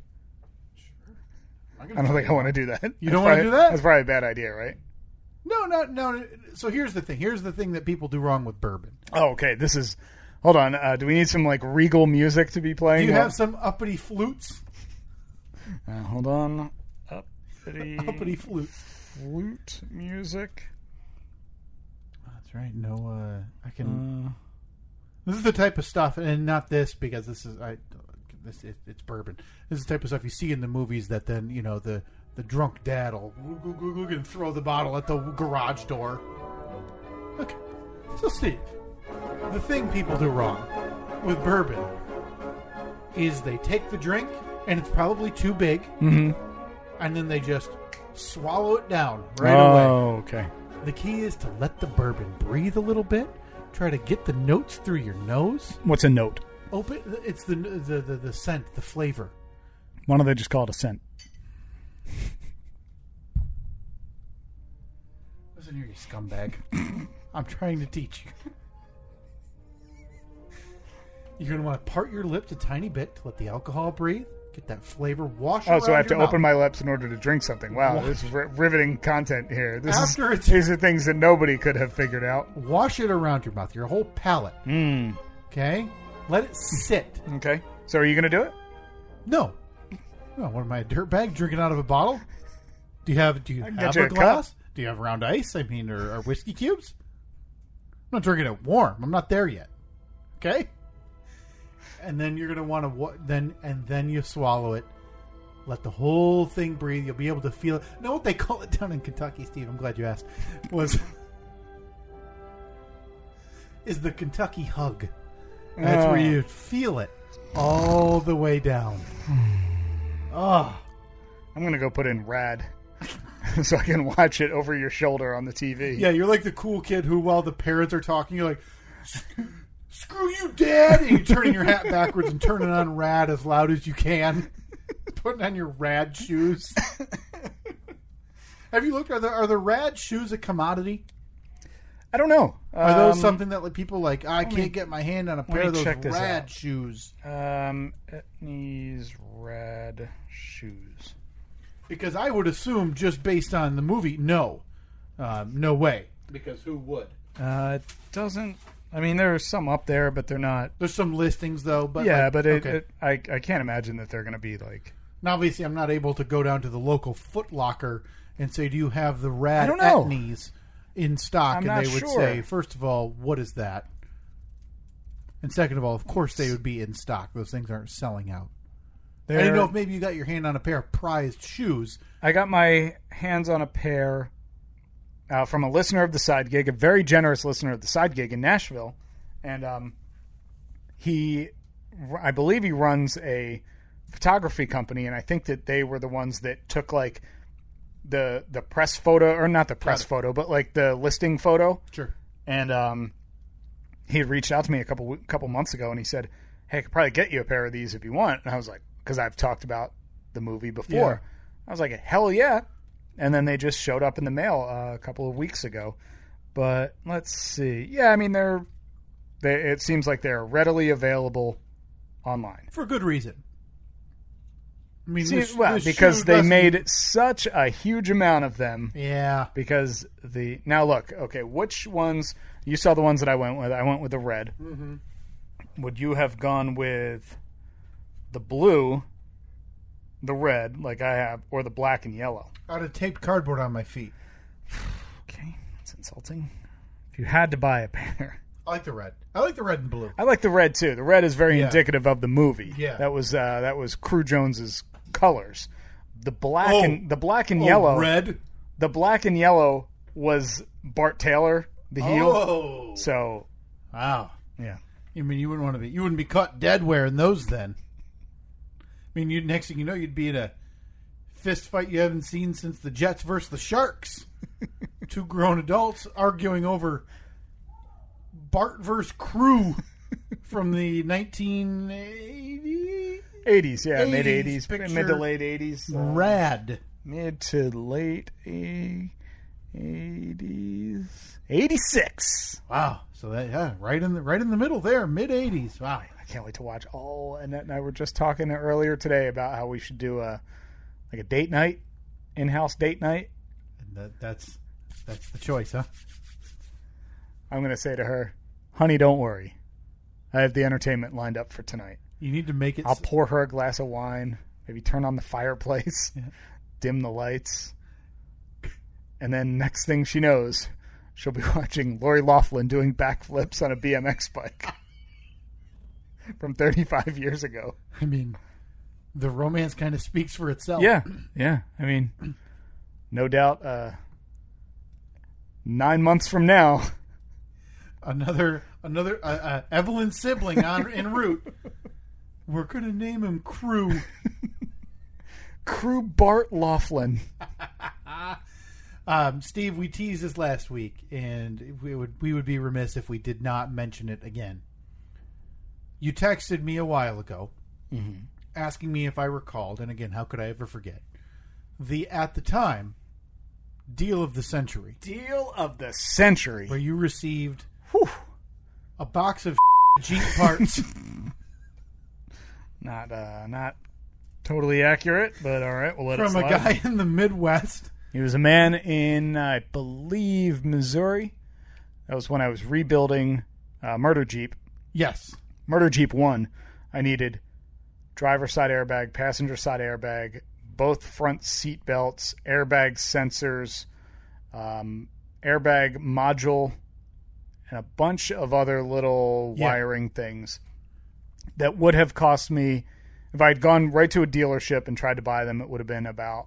I'm I gonna don't think I want to do that. You That's don't wanna probably- do that? That's probably a bad idea, right? No, no, no. So here's the thing. Here's the thing that people do wrong with bourbon. Oh, okay. This is. Hold on. Uh, do we need some like regal music to be Do playing? you while- have some uppity flutes? Uh, hold on. Uppity, Uppity flute. flute music. That's right. No, uh, I can. This is the type of stuff, and not this because this is I. This it, it's bourbon. This is the type of stuff you see in the movies that then you know the the drunk dad will and throw the bottle at the garage door. Okay, so Steve, the thing people do wrong with bourbon is they take the drink, and it's probably too big, Mm-hmm. and then they just swallow it down right oh, away. okay. The key is to let the bourbon breathe a little bit. Try to get the notes through your nose. What's a note? Open. It's the the the, the scent, the flavor. Why don't they just call it a scent? Listen here, you scumbag. I'm trying to teach you. You're going to want to part your lips a tiny bit to let the alcohol breathe. Get that flavor. Wash Oh, so I have to your open mouth. my lips in order to drink something. Wow, Wash. this is ri- riveting content here. This After is, it's- these are things that nobody could have figured out. Wash it around your mouth, your whole palate. Mm. Okay? Let it sit. Okay. So are you going to do it? No. No, what am I, a dirtbag drinking out of a bottle? Do you have do you can have get you a a cup. glass? Do you have round ice? I mean, or, or whiskey cubes? I'm not drinking it warm. I'm not there yet. Okay? And then you're gonna want to then and then you swallow it. Let the whole thing breathe. You'll be able to feel it. Know what they call it down in Kentucky, Steve? I'm glad you asked. Was is the Kentucky hug? That's where Oh. you feel it all the way down. Oh, I'm going to go put in rad so I can watch it over your shoulder on the T V. yeah, you're like the cool kid who, while the parents are talking, you're like, "Screw you, Dad!" and you're turning your hat backwards and turning on rad as loud as you can, putting on your rad shoes. Have you looked? Are the are the rad shoes a commodity? I don't know. Are those Um, something that like people like? I me- can't get my hand on a let pair me of those check this rad out. shoes Um, Etnies rad shoes. because I would assume just based on the movie, no, um, no way. Because who would? Uh, it doesn't. I mean, there's some up there, but they're not. There's some listings though, but yeah, like, but it, okay. it, I I can't imagine that they're going to be like. Now, obviously, I'm not able to go down to the local Foot Locker and say, "Do you have the rad I don't know. Etnies in stock?" I'm and not they would sure. say, first of all, what is that? And second of all, of course, they would be in stock. Those things aren't selling out. I didn't they're- know if maybe you got your hand on a pair of prized shoes. I got my hands on a pair uh, from a listener of the Side Gig, a very generous listener of the Side Gig in Nashville, and um, he, I believe, he runs a photography company, and I think that they were the ones that took like the the press photo, or not the press Got it. photo, but like the listing photo, Sure. and um, he had reached out to me a couple couple months ago, and he said, "Hey, I could probably get you a pair of these if you want." And I was like, because I've talked about the movie before. Yeah. I was like, hell yeah. And then they just showed up in the mail uh, a couple of weeks ago. But let's see. Yeah, I mean, they're, they it seems like they're readily available online. For good reason. I mean, See, this, well, this because shoe they doesn't- made such a huge amount of them. Yeah. Because the now look, okay, which ones you saw the ones that I went with? I went with the red. Mm-hmm. Would you have gone with the blue, the red, like I have, or the black and yellow? I'd have taped cardboard on my feet. Okay, that's insulting. If you had to buy a pair, I like the red. I like the red and blue. I like the red too. The red is very Yeah. indicative of the movie. Yeah. that was uh, that was Crew Jones's colors. The black Oh. and the black and Oh, yellow. red. The black and yellow was Bart Taylor, the heel. Oh. So Wow. yeah, I mean, you wouldn't want to be. You wouldn't be caught dead wearing those then. I mean, you next thing you know, you'd be in a fist fight you haven't seen since the Jets versus the Sharks. Two grown adults arguing over Bart versus Crew from the nineteen eighties. eighties, yeah, eighties mid eighties, picture. mid to late eighties, uh, Rad. mid to late eighties, eighty-six. Wow. So that yeah, right in the right in the middle there, mid eighties. Wow. I can't wait to watch all. Annette and I were just talking earlier today about how we should do a like a date night, in-house date night. And that, that's that's the choice, huh? I'm going to say to her, honey, don't worry. I have the entertainment lined up for tonight. You need to make it. I'll pour her a glass of wine, maybe turn on the fireplace, Yeah. dim the lights. And then next thing she knows, she'll be watching Lori Loughlin doing backflips on a B M X bike from thirty-five years ago. I mean, The romance kind of speaks for itself. Yeah, yeah. I mean, no doubt. Uh, nine months from now, another another uh, uh, Evelyn's sibling on en route. We're gonna name him Crew. Crew Bart Laughlin. um, Steve, we teased this last week, and we would we would be remiss if we did not mention it again. You texted me a while ago, mm-hmm. asking me if I recalled, and again, how could I ever forget, the, at the time, deal of the century. Deal of the century. Where you received Whew. a box of Jeep parts. Not uh, not totally accurate, but all right, we'll let From it slide. a guy in the Midwest. He was a man in, I believe, Missouri. That was when I was rebuilding uh, Murder Jeep. Yes. Murder Jeep one. I needed driver side airbag, passenger side airbag, both front seat belts, airbag sensors, um, airbag module, and a bunch of other little yeah. wiring things that would have cost me, if I had gone right to a dealership and tried to buy them, it would have been about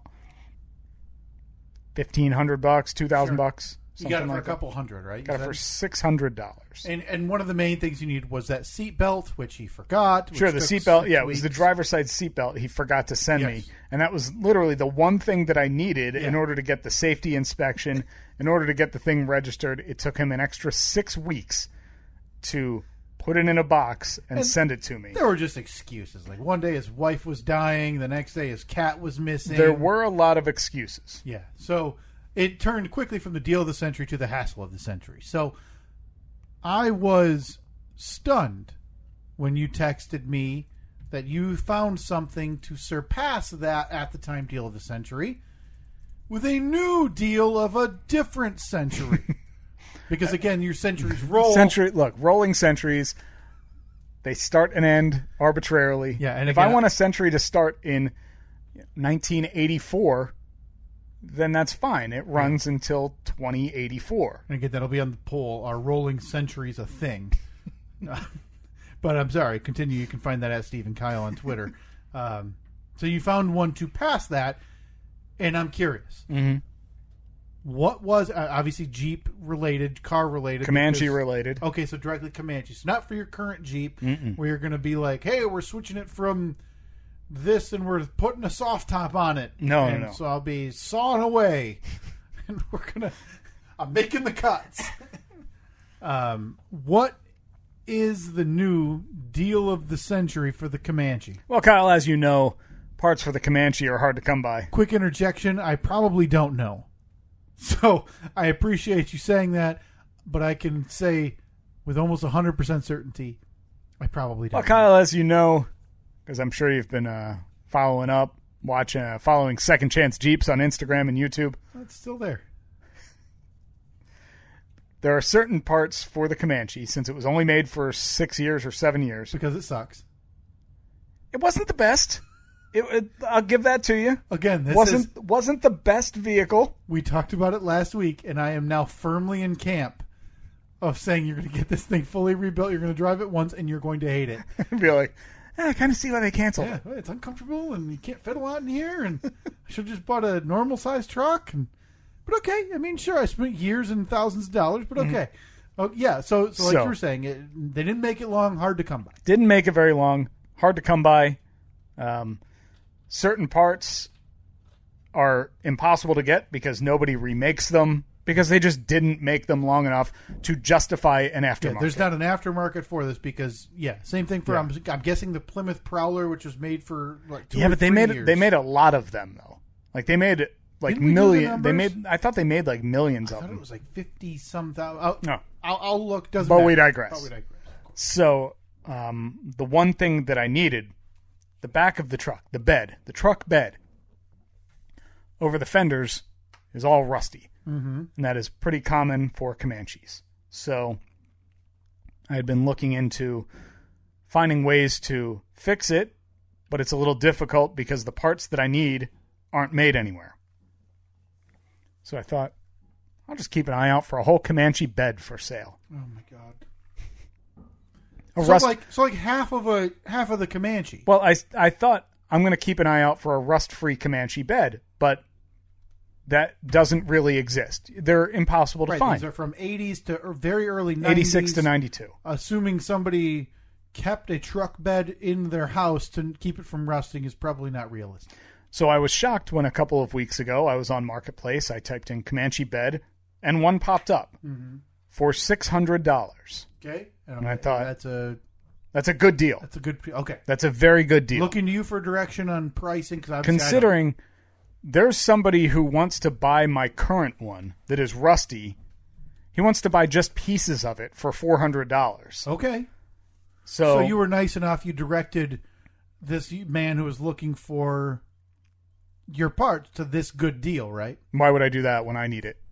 fifteen hundred bucks, two thousand sure. bucks. You got it for like a couple that. hundred, right? Got it for six hundred dollars. And and one of the main things you needed was that seat belt, which he forgot. Which sure, the took seat belt. six Yeah, it was weeks. the driver's side seat belt he forgot to send Yes. me. And that was literally the one thing that I needed Yeah. in order to get the safety inspection, in order to get the thing registered. It took him an extra six weeks to put it in a box and, And send it to me. There were just excuses. Like one day his wife was dying, the next day his cat was missing. There were a lot of excuses. Yeah. So it turned quickly from the deal of the century to the hassle of the century. So I was stunned when you texted me that you found something to surpass that at the time deal of the century with a new deal of a different century. Because again, your centuries roll. Century, look, rolling centuries, they start and end arbitrarily. Yeah, and if again, I want a century to start in nineteen eighty-four, then that's fine. It runs until twenty eighty-four. And again, that'll be on the poll. Are rolling centuries a thing? But I'm sorry. Continue. You can find that at Steve and Kyle on Twitter. um, so you found one to pass that, and I'm curious. Mm-hmm. What was uh, obviously Jeep related, car related, Comanche because- related. Okay, so directly Comanche. So not for your current Jeep, Mm-mm. where you're going to be like, "Hey, we're switching it from this, and we're putting a soft top on it." No, and no, no. So I'll be sawing away, and we're gonna. I'm making the cuts. um, what is the new deal of the century for the Comanche? Well, Kyle, as you know, parts for the Comanche are hard to come by. Quick interjection: I probably don't know. So I appreciate you saying that, but I can say with almost one hundred percent certainty, I probably don't. Well, Kyle, as you know, because I'm sure you've been uh, following up, watching, uh, following Second Chance Jeeps on Instagram and YouTube. It's still there. There are certain parts for the Comanche, since it was only made for six years or seven years. Because it sucks. It wasn't the best. It, it, I'll give that to you. Again, this wasn't is, wasn't the best vehicle. we talked about it last week, and I am now firmly in camp of saying you're going to get this thing fully rebuilt, you're going to drive it once, and you're going to hate it. I'd be like, eh, I kind of see why they canceled Yeah, it. it's uncomfortable, and you can't fit a lot in here, and I should have just bought a normal-sized truck. And But okay, I mean, sure, I spent years and thousands of dollars, but okay. Mm-hmm. Oh, yeah, so, so like So- you were saying, it, they didn't make it long, hard to come by. Didn't make it very long. Hard to come by. Um, certain parts are impossible to get because nobody remakes them because they just didn't make them long enough to justify an aftermarket. Yeah, there's not an aftermarket for this because, yeah, same thing for, Yeah. I'm, I'm guessing the Plymouth Prowler, which was made for like two yeah, or but they three made years. they made a lot of them though. Like they made like Didn't we do the million. They numbers? made. I thought they made like millions I of thought them. it was like fifty some thousand. I'll, No. I'll, I'll look. Doesn't But matter. we digress. But we digress. So um, the one thing that I needed, the back of the truck, the bed, the truck bed, over the fenders is all rusty. Mm-hmm. And that is pretty common for Comanches. So I had been looking into finding ways to fix it, but it's a little difficult because the parts that I need aren't made anywhere. So I thought, I'll just keep an eye out for a whole Comanche bed for sale. Oh my god. A So rust- like, so like half of a half of the Comanche. Well, I, I thought I'm going to keep an eye out for a rust-free Comanche bed, but that doesn't really exist. They're impossible to right, find. These are from eighties to or very early nineties. eighty-six to ninety-two. Assuming somebody kept a truck bed in their house to keep it from rusting is probably not realistic. So I was shocked when a couple of weeks ago I was on Marketplace. I typed in Comanche bed, and one popped up mm-hmm. for six hundred dollars. Okay. And, and I thought, that's a that's a good deal. That's a good Okay. That's a very good deal. Looking to you for direction on pricing. Cause Considering there's somebody who wants to buy my current one that is rusty. He wants to buy just pieces of it for four hundred dollars. Okay. So, so you were nice enough. You directed this man who was looking for your parts to this good deal, right? Why would I do that when I need it?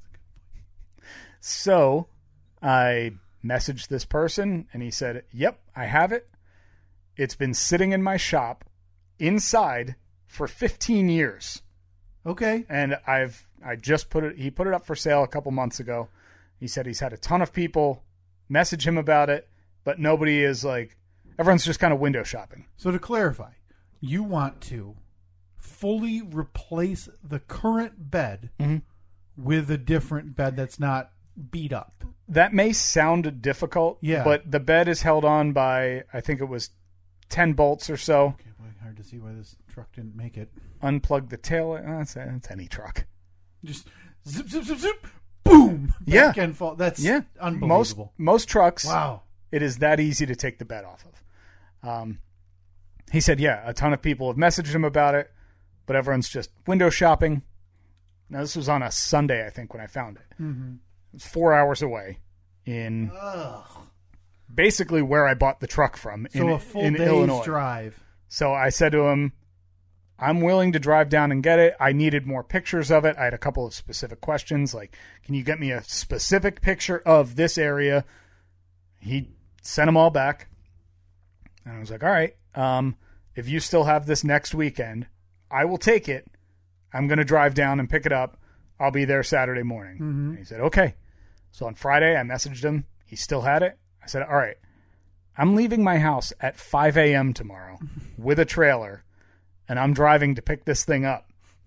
So I messaged this person, and he said, yep, I have it. It's been sitting in my shop inside for fifteen years. Okay. And I've I just put it, he put it up for sale a couple months ago. He said he's had a ton of people message him about it, but nobody is like, everyone's just kind of window shopping. So to clarify, you want to fully replace the current bed mm-hmm. with a different bed that's not beat up. That may sound difficult, yeah. but the bed is held on by, I think it was ten bolts or so. Okay, boy, hard to see why this truck didn't make it. Unplug the tail. Oh, that's, that's any truck. Just zip, zip, zip, zip, boom. Yeah. Back end fall. That's yeah. unbelievable. Most, most trucks, wow. It is that easy to take the bed off of. Um, he said, yeah, a ton of people have messaged him about it, but everyone's just window shopping. Now, this was on a Sunday, I think, when I found it. Mm-hmm. It's four hours away in Ugh. basically where I bought the truck from so in, a full in day's Illinois. drive. So I said to him, I'm willing to drive down and get it. I needed more pictures of it. I had a couple of specific questions, like, can you get me a specific picture of this area? He sent them all back. And I was like, all right, um, if you still have this next weekend, I will take it. I'm going to drive down and pick it up. I'll be there Saturday morning. Mm-hmm. And he said, okay. So on Friday, I messaged him. He still had it. I said, all right, I'm leaving my house at five a.m. tomorrow with a trailer, and I'm driving to pick this thing up.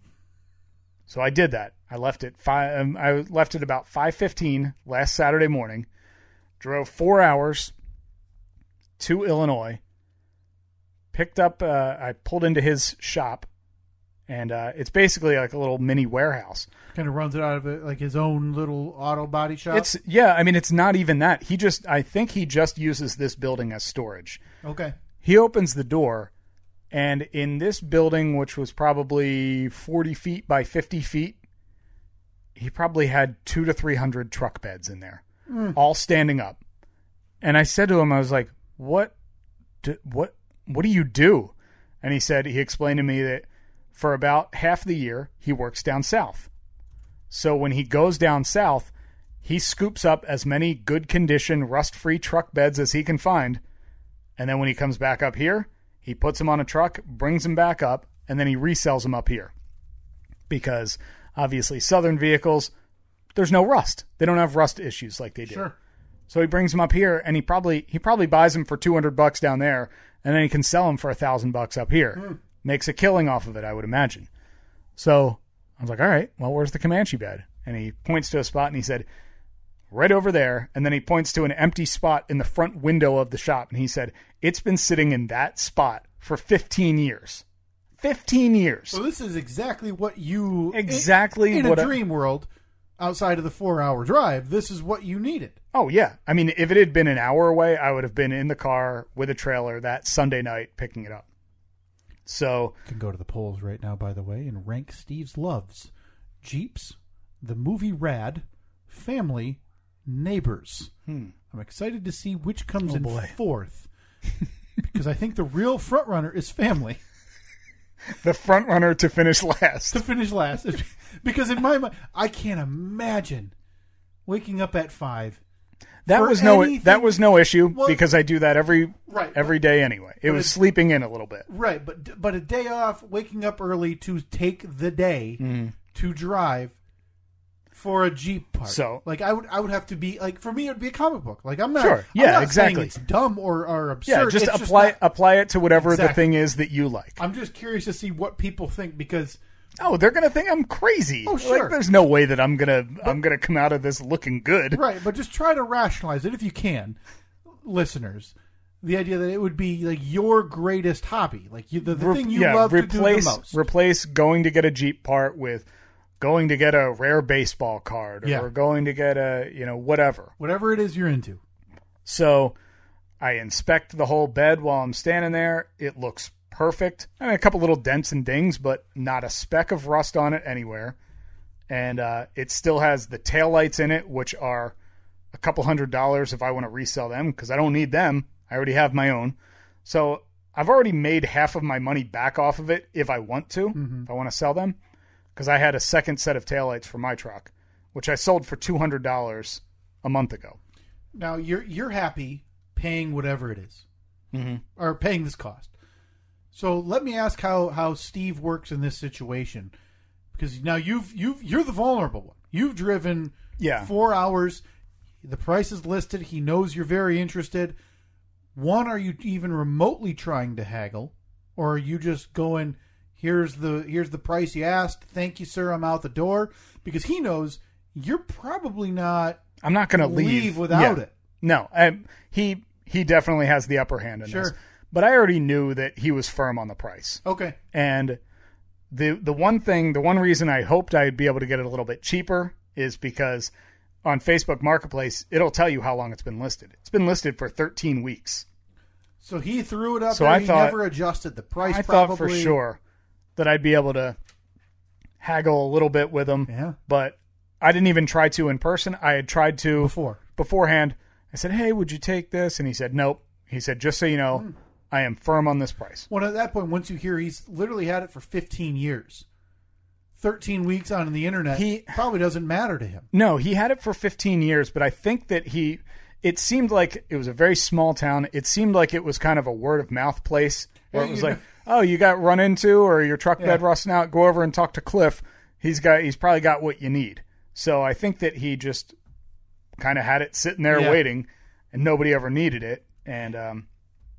So I did that. I left it five. Um, I left it about five fifteen last Saturday morning. Drove four hours to Illinois. Picked up. Uh, I pulled into his shop, and uh, it's basically like a little mini warehouse. Kind of runs it out of it like his own little auto body shop. It's yeah. I mean, it's not even that. He just. I think he just uses this building as storage. Okay. He opens the door. And in this building, which was probably forty feet by fifty feet, he probably had two to three hundred truck beds in there, mm. all standing up. And I said to him, I was like, "What? Do, what? What do you do?" And he said he explained to me that for about half the year he works down south. So when he goes down south, he scoops up as many good condition, rust-free truck beds as he can find, and then when he comes back up here, he puts them on a truck, brings them back up, and then he resells them up here. Because, obviously, Southern vehicles, there's no rust. They don't have rust issues like they do. Sure. So he brings them up here, and he probably he probably buys them for two hundred bucks down there, and then he can sell them for one thousand bucks up here. Mm. Makes a killing off of it, I would imagine. So I was like, all right, well, where's the Comanche bed? And he points to a spot, and he said, right over there. And then he points to an empty spot in the front window of the shop. And he said, it's been sitting in that spot for fifteen years. fifteen years. So this is exactly what you... Exactly in, in what a dream I, world, outside of the four-hour drive, this is what you needed. Oh, yeah. I mean, if it had been an hour away, I would have been in the car with a trailer that Sunday night picking it up. So... You can go to the polls right now, by the way, and rank Steve's loves. Jeeps, the movie Rad, Family... Neighbors. Hmm. I'm excited to see which comes oh in boy. fourth. Because I think the real front runner is Family. The front runner to finish last. To finish last. Because in my mind, I can't imagine waking up at five. That was no anything. that was no issue well, because I do that every right, every but, day anyway. It was sleeping in a little bit. Right, but but a day off, waking up early to take the day mm. to drive for a Jeep part. So like I would I would have to be like for me it would be a comic book. Like I'm not Sure. I'm Yeah, not exactly. saying it's dumb or, or absurd. Yeah, just It's apply not- apply it to whatever the Exactly. thing is that you like. I'm just curious to see what people think because Oh, they're gonna think I'm crazy. Oh, sure. Like, there's no way that I'm gonna I'm gonna come out of this looking good. right, but just try to rationalize it if you can, listeners. The idea that it would be like your greatest hobby, like you, the, the Re- thing you yeah, love replace, to do the most. Replace going to get a Jeep part with going to get a rare baseball card or Yeah. going to get a, you know, whatever. Whatever it is you're into. So I inspect the whole bed while I'm standing there. It looks perfect. I mean, a couple little dents and dings, but not a speck of rust on it anywhere. And uh, it still has the taillights in it, which are a couple hundred dollars if I want to resell them because I don't need them. I already have my own. So I've already made half of my money back off of it if I want to, Mm-hmm. if I want to sell them. Because I had a second set of taillights for my truck, which I sold for two hundred dollars a month ago. Now you're you're happy paying whatever it is, Mm-hmm. or paying this cost. So let me ask how, how Steve works in this situation, because now you've you've you're the vulnerable one. You've driven Yeah. four hours. The price is listed. He knows you're very interested. One, are you even remotely trying to haggle, or are you just going, here's the here's the price you asked. Thank you, sir. I'm out the door, because he knows you're probably not I'm not going to leave, leave without Yeah. it. No, I, he he definitely has the upper hand in Sure. this. But I already knew that he was firm on the price. Okay. And the the one thing, the one reason I hoped I'd be able to get it a little bit cheaper is because on Facebook Marketplace, it'll tell you how long it's been listed. It's been listed for thirteen weeks. So he threw it up So there. I he thought- never adjusted the price. I probably. thought for sure that I'd be able to haggle a little bit with him. Yeah. But I didn't even try to in person. I had tried to Before. beforehand. I said, hey, would you take this? And he said, nope. He said, just so you know, Hmm. I am firm on this price. Well, at that point, once you hear he's literally had it for fifteen years, thirteen weeks on the internet, He- probably doesn't matter to him. No, he had it for fifteen years, but I think that he, it seemed like it was a very small town. It seemed like it was kind of a word of mouth place where Yeah, it was you like, oh, you got run into or your truck bed Yeah. rusting out, go over and talk to Cliff. He's got, he's probably got what you need. So I think that he just kind of had it sitting there Yeah. waiting and nobody ever needed it. And, um,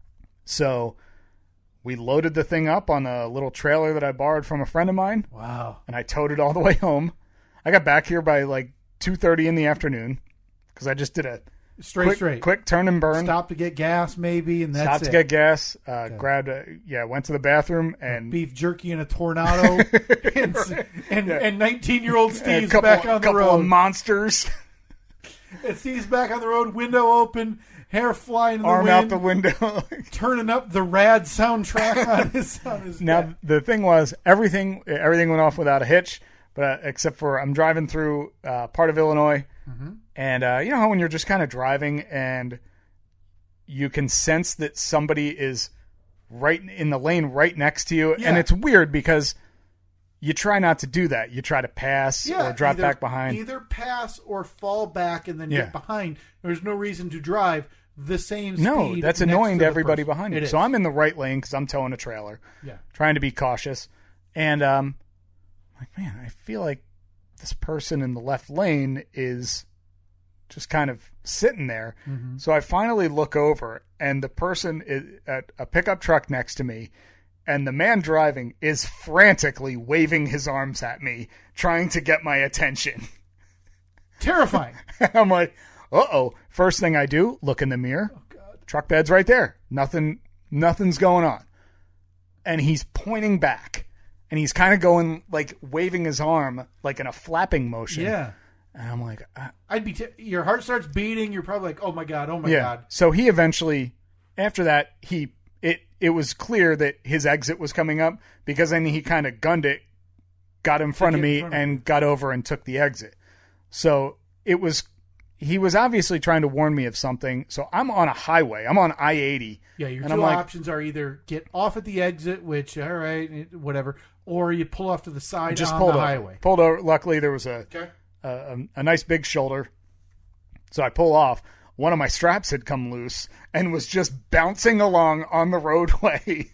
so we loaded the thing up on a little trailer that I borrowed from a friend of mine. Wow. And I towed it all the way home. I got back here by like two thirty in the afternoon because I just did a Straight, quick, straight. quick turn and burn. Stop to get gas, maybe, and that's Stopped it. to get gas. Uh, Grabbed, a, yeah, went to the bathroom and Beef jerky in a tornado, and and, and nineteen-year-old a Steve's couple, back on the couple road. of monsters, And Steve's back on the road, window open, hair flying in the arm wind, out the window. turning up the rad soundtrack on his on his Now neck. the thing was everything everything went off without a hitch, but uh, except for I'm driving through uh, part of Illinois, Mm-hmm. and uh, you know how when you're just kind of driving and you can sense that somebody is right in the lane right next to you, Yeah. and it's weird because you try not to do that. You try to pass or drop either, back behind. Either pass or fall back and then Yeah. get behind. There's no reason to drive the same speed. No, that's next annoying to, the everybody person. behind It you. is. So I'm in the right lane because I'm towing a trailer, Yeah. trying to be cautious. And um, like, man, I feel like this person in the left lane is just kind of sitting there. Mm-hmm. So I finally look over, and the person is at a pickup truck next to me, and the man driving is frantically waving his arms at me, trying to get my attention. Terrifying. I'm like, uh-oh. First thing I do, look in the mirror. Oh, God. Truck bed's right there. Nothing, nothing's going on. And he's pointing back, and he's kind of going, like, waving his arm, like in a flapping motion. Yeah. And I'm like, uh, I'd be. T- your heart starts beating. You're probably like, "Oh my god! Oh my yeah. god!" So he eventually, after that, he it it was clear that his exit was coming up because then he kind of gunned it, got in front of get in me, front of and got over and took the exit. So it was. He was obviously trying to warn me of something. So I'm on a highway. I'm on I eighty. Yeah, your and two I'm like, options are either get off at the exit, which all right, whatever, or you pull off to the side just on pulled the over. highway. Pulled over. Luckily, there was a, Okay. a a a nice big shoulder, so I pull off. One of my straps had come loose and was just bouncing along on the roadway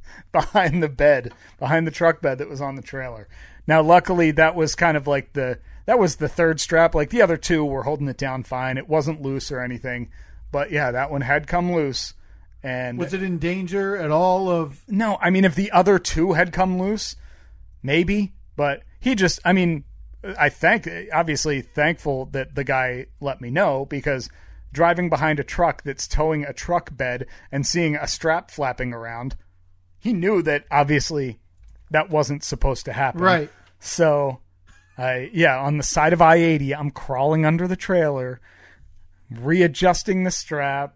behind the bed, behind the truck bed that was on the trailer. Now, luckily, that was kind of like the that was the third strap. Like the other two were holding it down fine. It wasn't loose or anything. But yeah, that one had come loose. And was it in danger at all of... No, I mean, if the other two had come loose, maybe. But he just, I mean, I thank, obviously thankful that the guy let me know, because driving behind a truck that's towing a truck bed and seeing a strap flapping around, he knew that obviously that wasn't supposed to happen. Right. So, I yeah, on the side of I eighty, I'm crawling under the trailer, readjusting the strap.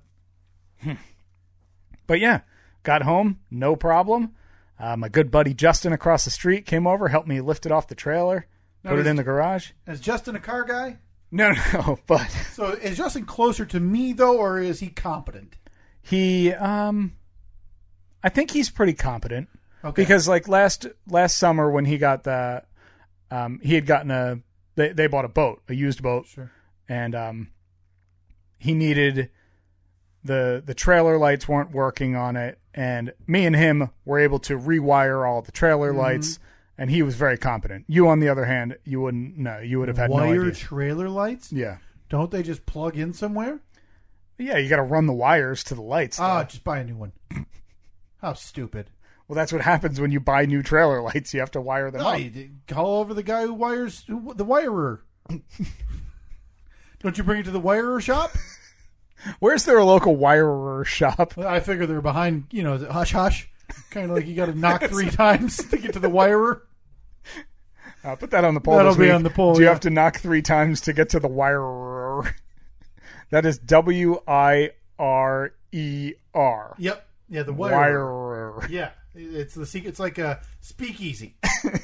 But yeah, got home, no problem. Uh, my good buddy Justin across the street came over, helped me lift it off the trailer, now put is, it in the garage. Is Justin a car guy? No, no, but... So is Justin closer to me, though, or is he competent? He, um... I think he's pretty competent. Okay. Because, like, last last summer when he got the... Um, he had gotten a... They, they bought a boat, a used boat. Sure. And um, he needed... The, the trailer lights weren't working on it, and me and him were able to rewire all the trailer mm-hmm. lights, and he was very competent. You, on the other hand, you wouldn't know. You would have had Wire no idea. trailer lights? Yeah. Don't they just plug in somewhere? Yeah, you got to run the wires to the lights. Ah, oh, just buy a new one. How stupid. Well, that's what happens when you buy new trailer lights. You have to wire them no, up. You call over the guy who wires, who, the wirer. Don't you bring it to the wirer shop? Where's there a local wirer shop? I figure they're behind, you know, hush hush. Kind of like you got to knock three times to get to the wirer. Uh, put that on the poll. That'll this be week. on the poll. Do you yeah. have to knock three times to get to the wirer? That is W I R E R. Yep. Yeah, the wirer. Wirer. Yeah, it's the secret. It's like a speakeasy.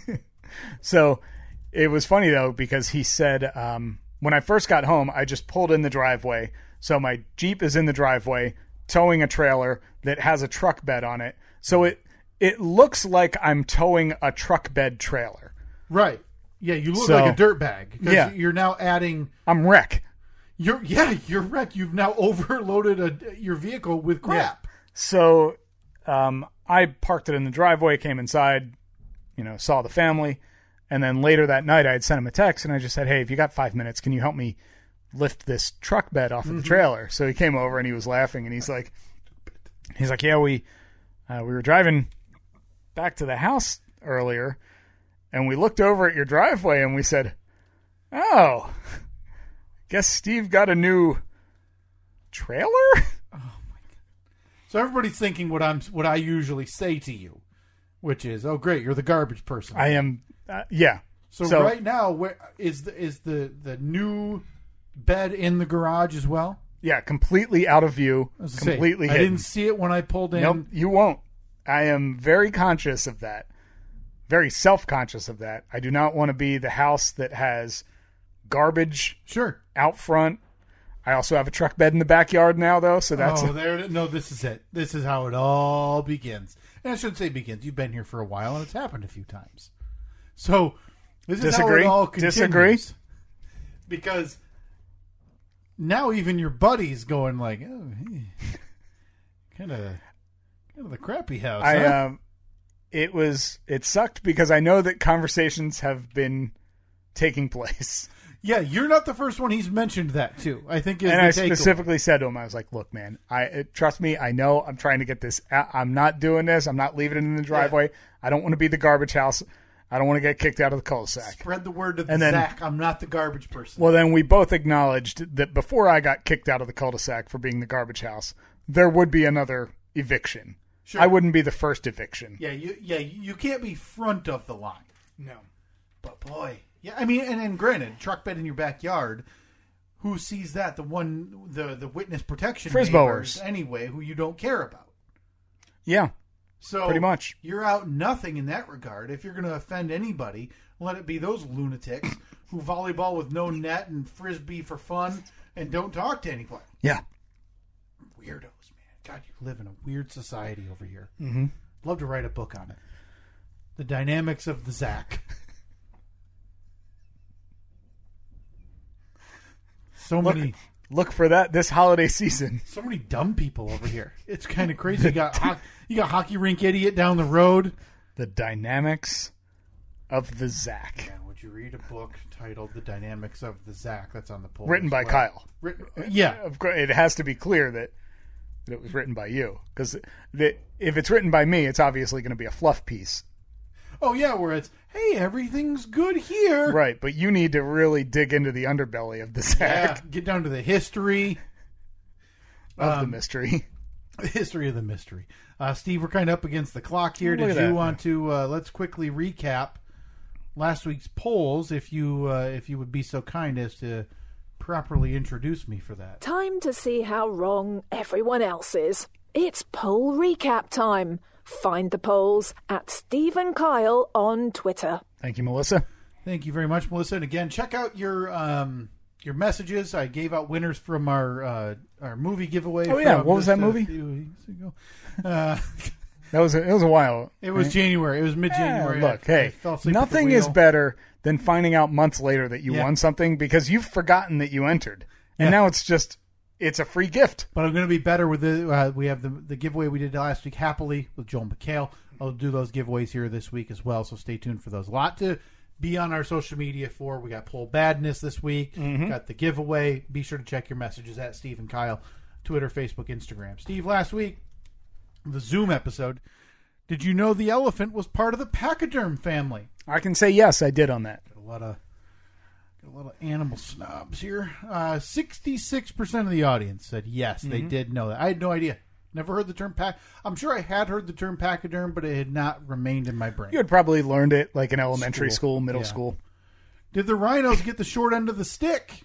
So it was funny though, because he said um, when I first got home, I just pulled in the driveway. So my Jeep is in the driveway, towing a trailer that has a truck bed on it. So it it looks like I'm towing a truck bed trailer. Right. Yeah, you look so, like a dirtbag. Yeah. You're now adding... I'm wreck. You're Yeah, you're wreck. You've now overloaded a, your vehicle with crap. Yeah. So um, I parked it in the driveway, came inside, you know, saw the family. And then later that night, I had sent him a text, and I just said, hey, if you got five minutes, can you help me lift this truck bed off of the trailer? So he came over and he was laughing, and he's like, he's like, yeah, we, uh, we were driving back to the house earlier, and we looked over at your driveway and we said, oh, guess Steve got a new trailer. Oh my God. So everybody's thinking what I'm, what I usually say to you, which is, oh great, you're the garbage person. I am. Uh, yeah. So, so right now, where is the, is the, the new bed in the garage as well? Yeah, completely out of view, completely say, hidden. I didn't see it when I pulled in. Nope, you won't. I am very conscious of that. Very self-conscious of that. I do not want to be the house that has garbage sure out front. I also have a truck bed in the backyard now, though, so that's... Oh, there. No, this is it. This is how it all begins. And I shouldn't say begins. You've been here for a while, and it's happened a few times. So, this is Disagree. how it all continues. Disagree. Because... now even your buddy's going like, oh, hey, kind of, kind of the crappy house. I huh? um, it was it sucked because I know that conversations have been taking place. Yeah, you're not the first one he's mentioned that to. I think, is and the I takeaway. specifically said to him, I was like, "Look, man, I it, trust me. I know I'm trying to get this. Out. I'm not doing this. I'm not leaving it in the driveway. Yeah. I don't want to be the garbage house. I don't want to get kicked out of the cul-de-sac. Spread the word to the and then, Zach. I'm not the garbage person. Well, then we both acknowledged that before I got kicked out of the cul-de-sac for being the garbage house, there would be another eviction. Sure. I wouldn't be the first eviction. Yeah, you yeah you can't be front of the line. No. But boy, yeah, I mean, and, and granted, truck bed in your backyard. Who sees that? The one, the the witness protection Frisboers neighbors anyway, who you don't care about. Yeah. So pretty much, you're out nothing in that regard. If you're going to offend anybody, let it be those lunatics who volleyball with no net and frisbee for fun and don't talk to anybody. Yeah, weirdos, man. God, you live in a weird society over here. Mm-hmm. Love to write a book on it. The dynamics of the Zach. So look, many. Look for that this holiday season. So many dumb people over here. It's kind of crazy. You got ho- you got hockey rink idiot down the road. The dynamics of the Zach. Yeah, would you read a book titled The Dynamics of the Zach? That's on the poll. Written as by well. Kyle. Written, yeah. Of course, it has to be clear that, that it was written by you. Because if it's written by me, it's obviously going to be a fluff piece. Oh, yeah, where it's, hey, everything's good here. Right, but you need to really dig into the underbelly of the Zach. Yeah, get down to the history. Of um, the mystery. The history of the mystery. Uh, Steve, we're kind of up against the clock here. Look Did at you that. want to, uh, let's quickly recap last week's polls, if you uh, if you would be so kind as to properly introduce me for that. Time to see how wrong everyone else is. It's poll recap time. Find the polls at Steve and Kyle on Twitter. Thank you, Melissa. Thank you very much, Melissa. And again, check out your um, your messages. I gave out winners from our uh, our movie giveaway. Oh, yeah. from What was just that movie? A few weeks ago. Uh, That was a, it was a while. it was right? January. It was mid-January. Yeah, look, I- I hey, fell asleep at the nothing is wheel. better than finding out months later that you Yeah. won something because you've forgotten that you entered. And Yeah. now it's just, it's a free gift. But I'm going to be better with the. Uh, we have the the giveaway we did last week, Happily, with Joel McHale. I'll do those giveaways here this week as well, so stay tuned for those. A lot to be on our social media for. We got Poll Badness this week. Mm-hmm. Got the giveaway. Be sure to check your messages at Steve and Kyle, Twitter, Facebook, Instagram. Steve, last week, the Zoom episode, did you know the elephant was part of the pachyderm family? I can say yes, I did on that. Got a lot of got a lot of animal snobs here. Uh, sixty-six percent of the audience said yes, they did know that. I had no idea. Never heard the term pack. I'm sure I had heard the term pachyderm, but it had not remained in my brain. You had probably learned it like in elementary School. school, middle Yeah. school. Did the rhinos get the short end of the stick?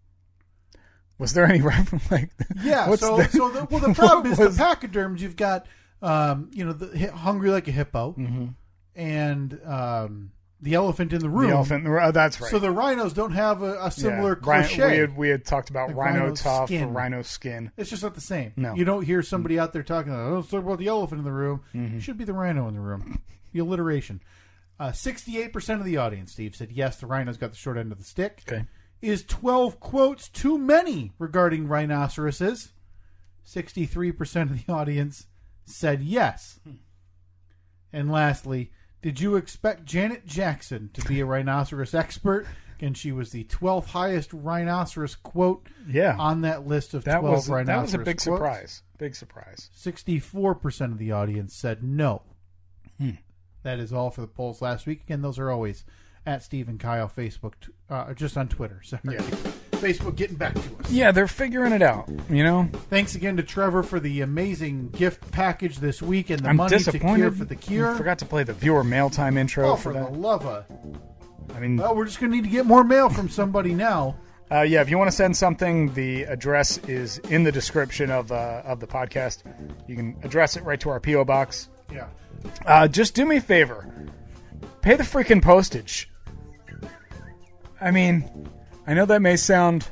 Was there any reference like Yeah. what's so, the- so the, well, the problem is what was- the pachyderms. You've got, um, you know, the hi- hungry like a hippo, Mm-hmm. and um, the elephant in the room. The elephant. Oh, that's right. So the rhinos don't have a, a similar yeah. Rhino- cliche. we had we had talked about Like rhino rhino tough skin. or rhino skin. It's just not the same. No. You don't hear somebody out there talking, oh, let's talk about the elephant in the room. Mm-hmm. It should be the rhino in the room. The alliteration. Uh, sixty-eight percent of the audience, Steve, said yes, the rhino's got the short end of the stick. Okay. Is twelve quotes too many regarding rhinoceroses? sixty-three percent of the audience said yes. And lastly, did you expect Janet Jackson to be a rhinoceros expert? And she was the twelfth highest rhinoceros quote Yeah. on that list of That twelve was rhinoceros that was a big quotes. surprise. Big surprise. sixty-four percent of the audience said no. Hmm. That is all for the polls last week. Again, those are always at Steve and Kyle Facebook, uh, just on Twitter. Sorry. Yeah. Facebook getting back to us. Yeah, they're figuring it out. You know, Thanks again to Trevor for the amazing gift package this week and the I'm money to disappointed. Cure for the Cure. I forgot to play the viewer mail time intro Oh, for for the that. love of... I mean, Well, we're just going to need to get more mail from somebody now. Uh, yeah, if you want to send something, the address is in the description of uh, of the podcast. You can address it right to our P O box. Yeah. Uh, just do me a favor, pay the freaking postage. I mean, I know that may sound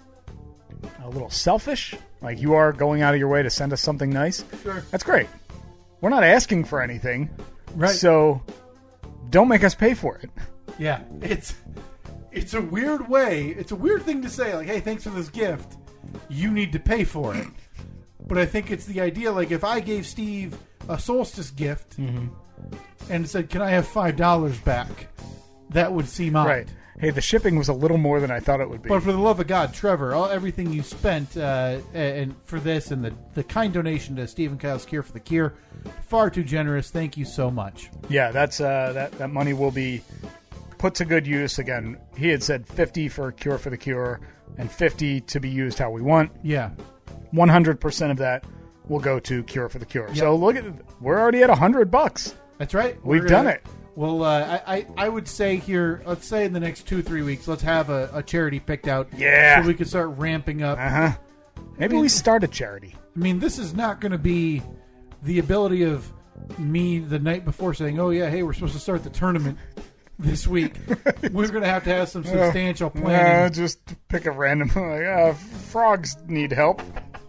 a little selfish, like you are going out of your way to send us something nice. Sure. That's great. We're not asking for anything, Right. so don't make us pay for it. Yeah. It's it's a weird way. It's a weird thing to say, like, hey, thanks for this gift. You need to pay for it. But I think it's the idea, like, if I gave Steve a solstice gift and said, can I have five dollars back? That would seem odd. Right. Hey, the shipping was a little more than I thought it would be. But for the love of God, Trevor, all, everything you spent uh, and for this and the, the kind donation to Steve and Kyle's Cure for the Cure, far too generous. Thank you so much. Yeah, that's uh, that that money will be put to good use. Again, he had said fifty for Cure for the Cure and fifty to be used how we want. Yeah. One hundred percent of that will go to Cure for the Cure. So look at we're already at a hundred bucks. That's right. We've We're, done uh, it. Well, uh, I, I I would say here, let's say in the next two, three weeks, let's have a, a charity picked out. Yeah. So we can start ramping up. Uh huh. Maybe we start a charity. I mean, this is not going to be the ability of me the night before saying, oh, yeah, hey, we're supposed to start the tournament this week. We're going to have to have some substantial Uh, planning. just pick a random. Like, uh, frogs need help.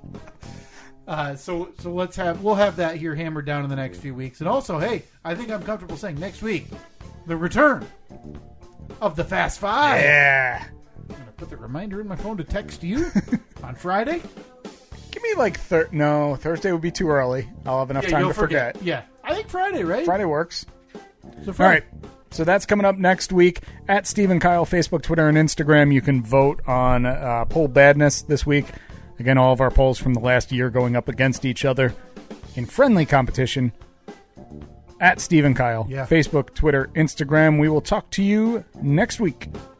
Uh, so so let's have we'll have that here hammered down in the next few weeks. And also, hey, I think I'm comfortable saying next week, the return of the Fast Five. Yeah. I'm going to put the reminder in my phone to text you on Friday. Give me like thir- no Thursday would be too early. I'll have enough Yeah, time you'll to forget. Yeah, I think Friday, right? Friday works. So All Friday. right. So that's coming up next week at Stephen Kyle, Facebook, Twitter, and Instagram. You can vote on uh, Poll Badness this week. Again, all of our polls from the last year going up against each other in friendly competition at Stephen Kyle. Yeah. Facebook, Twitter, Instagram. We will talk to you next week.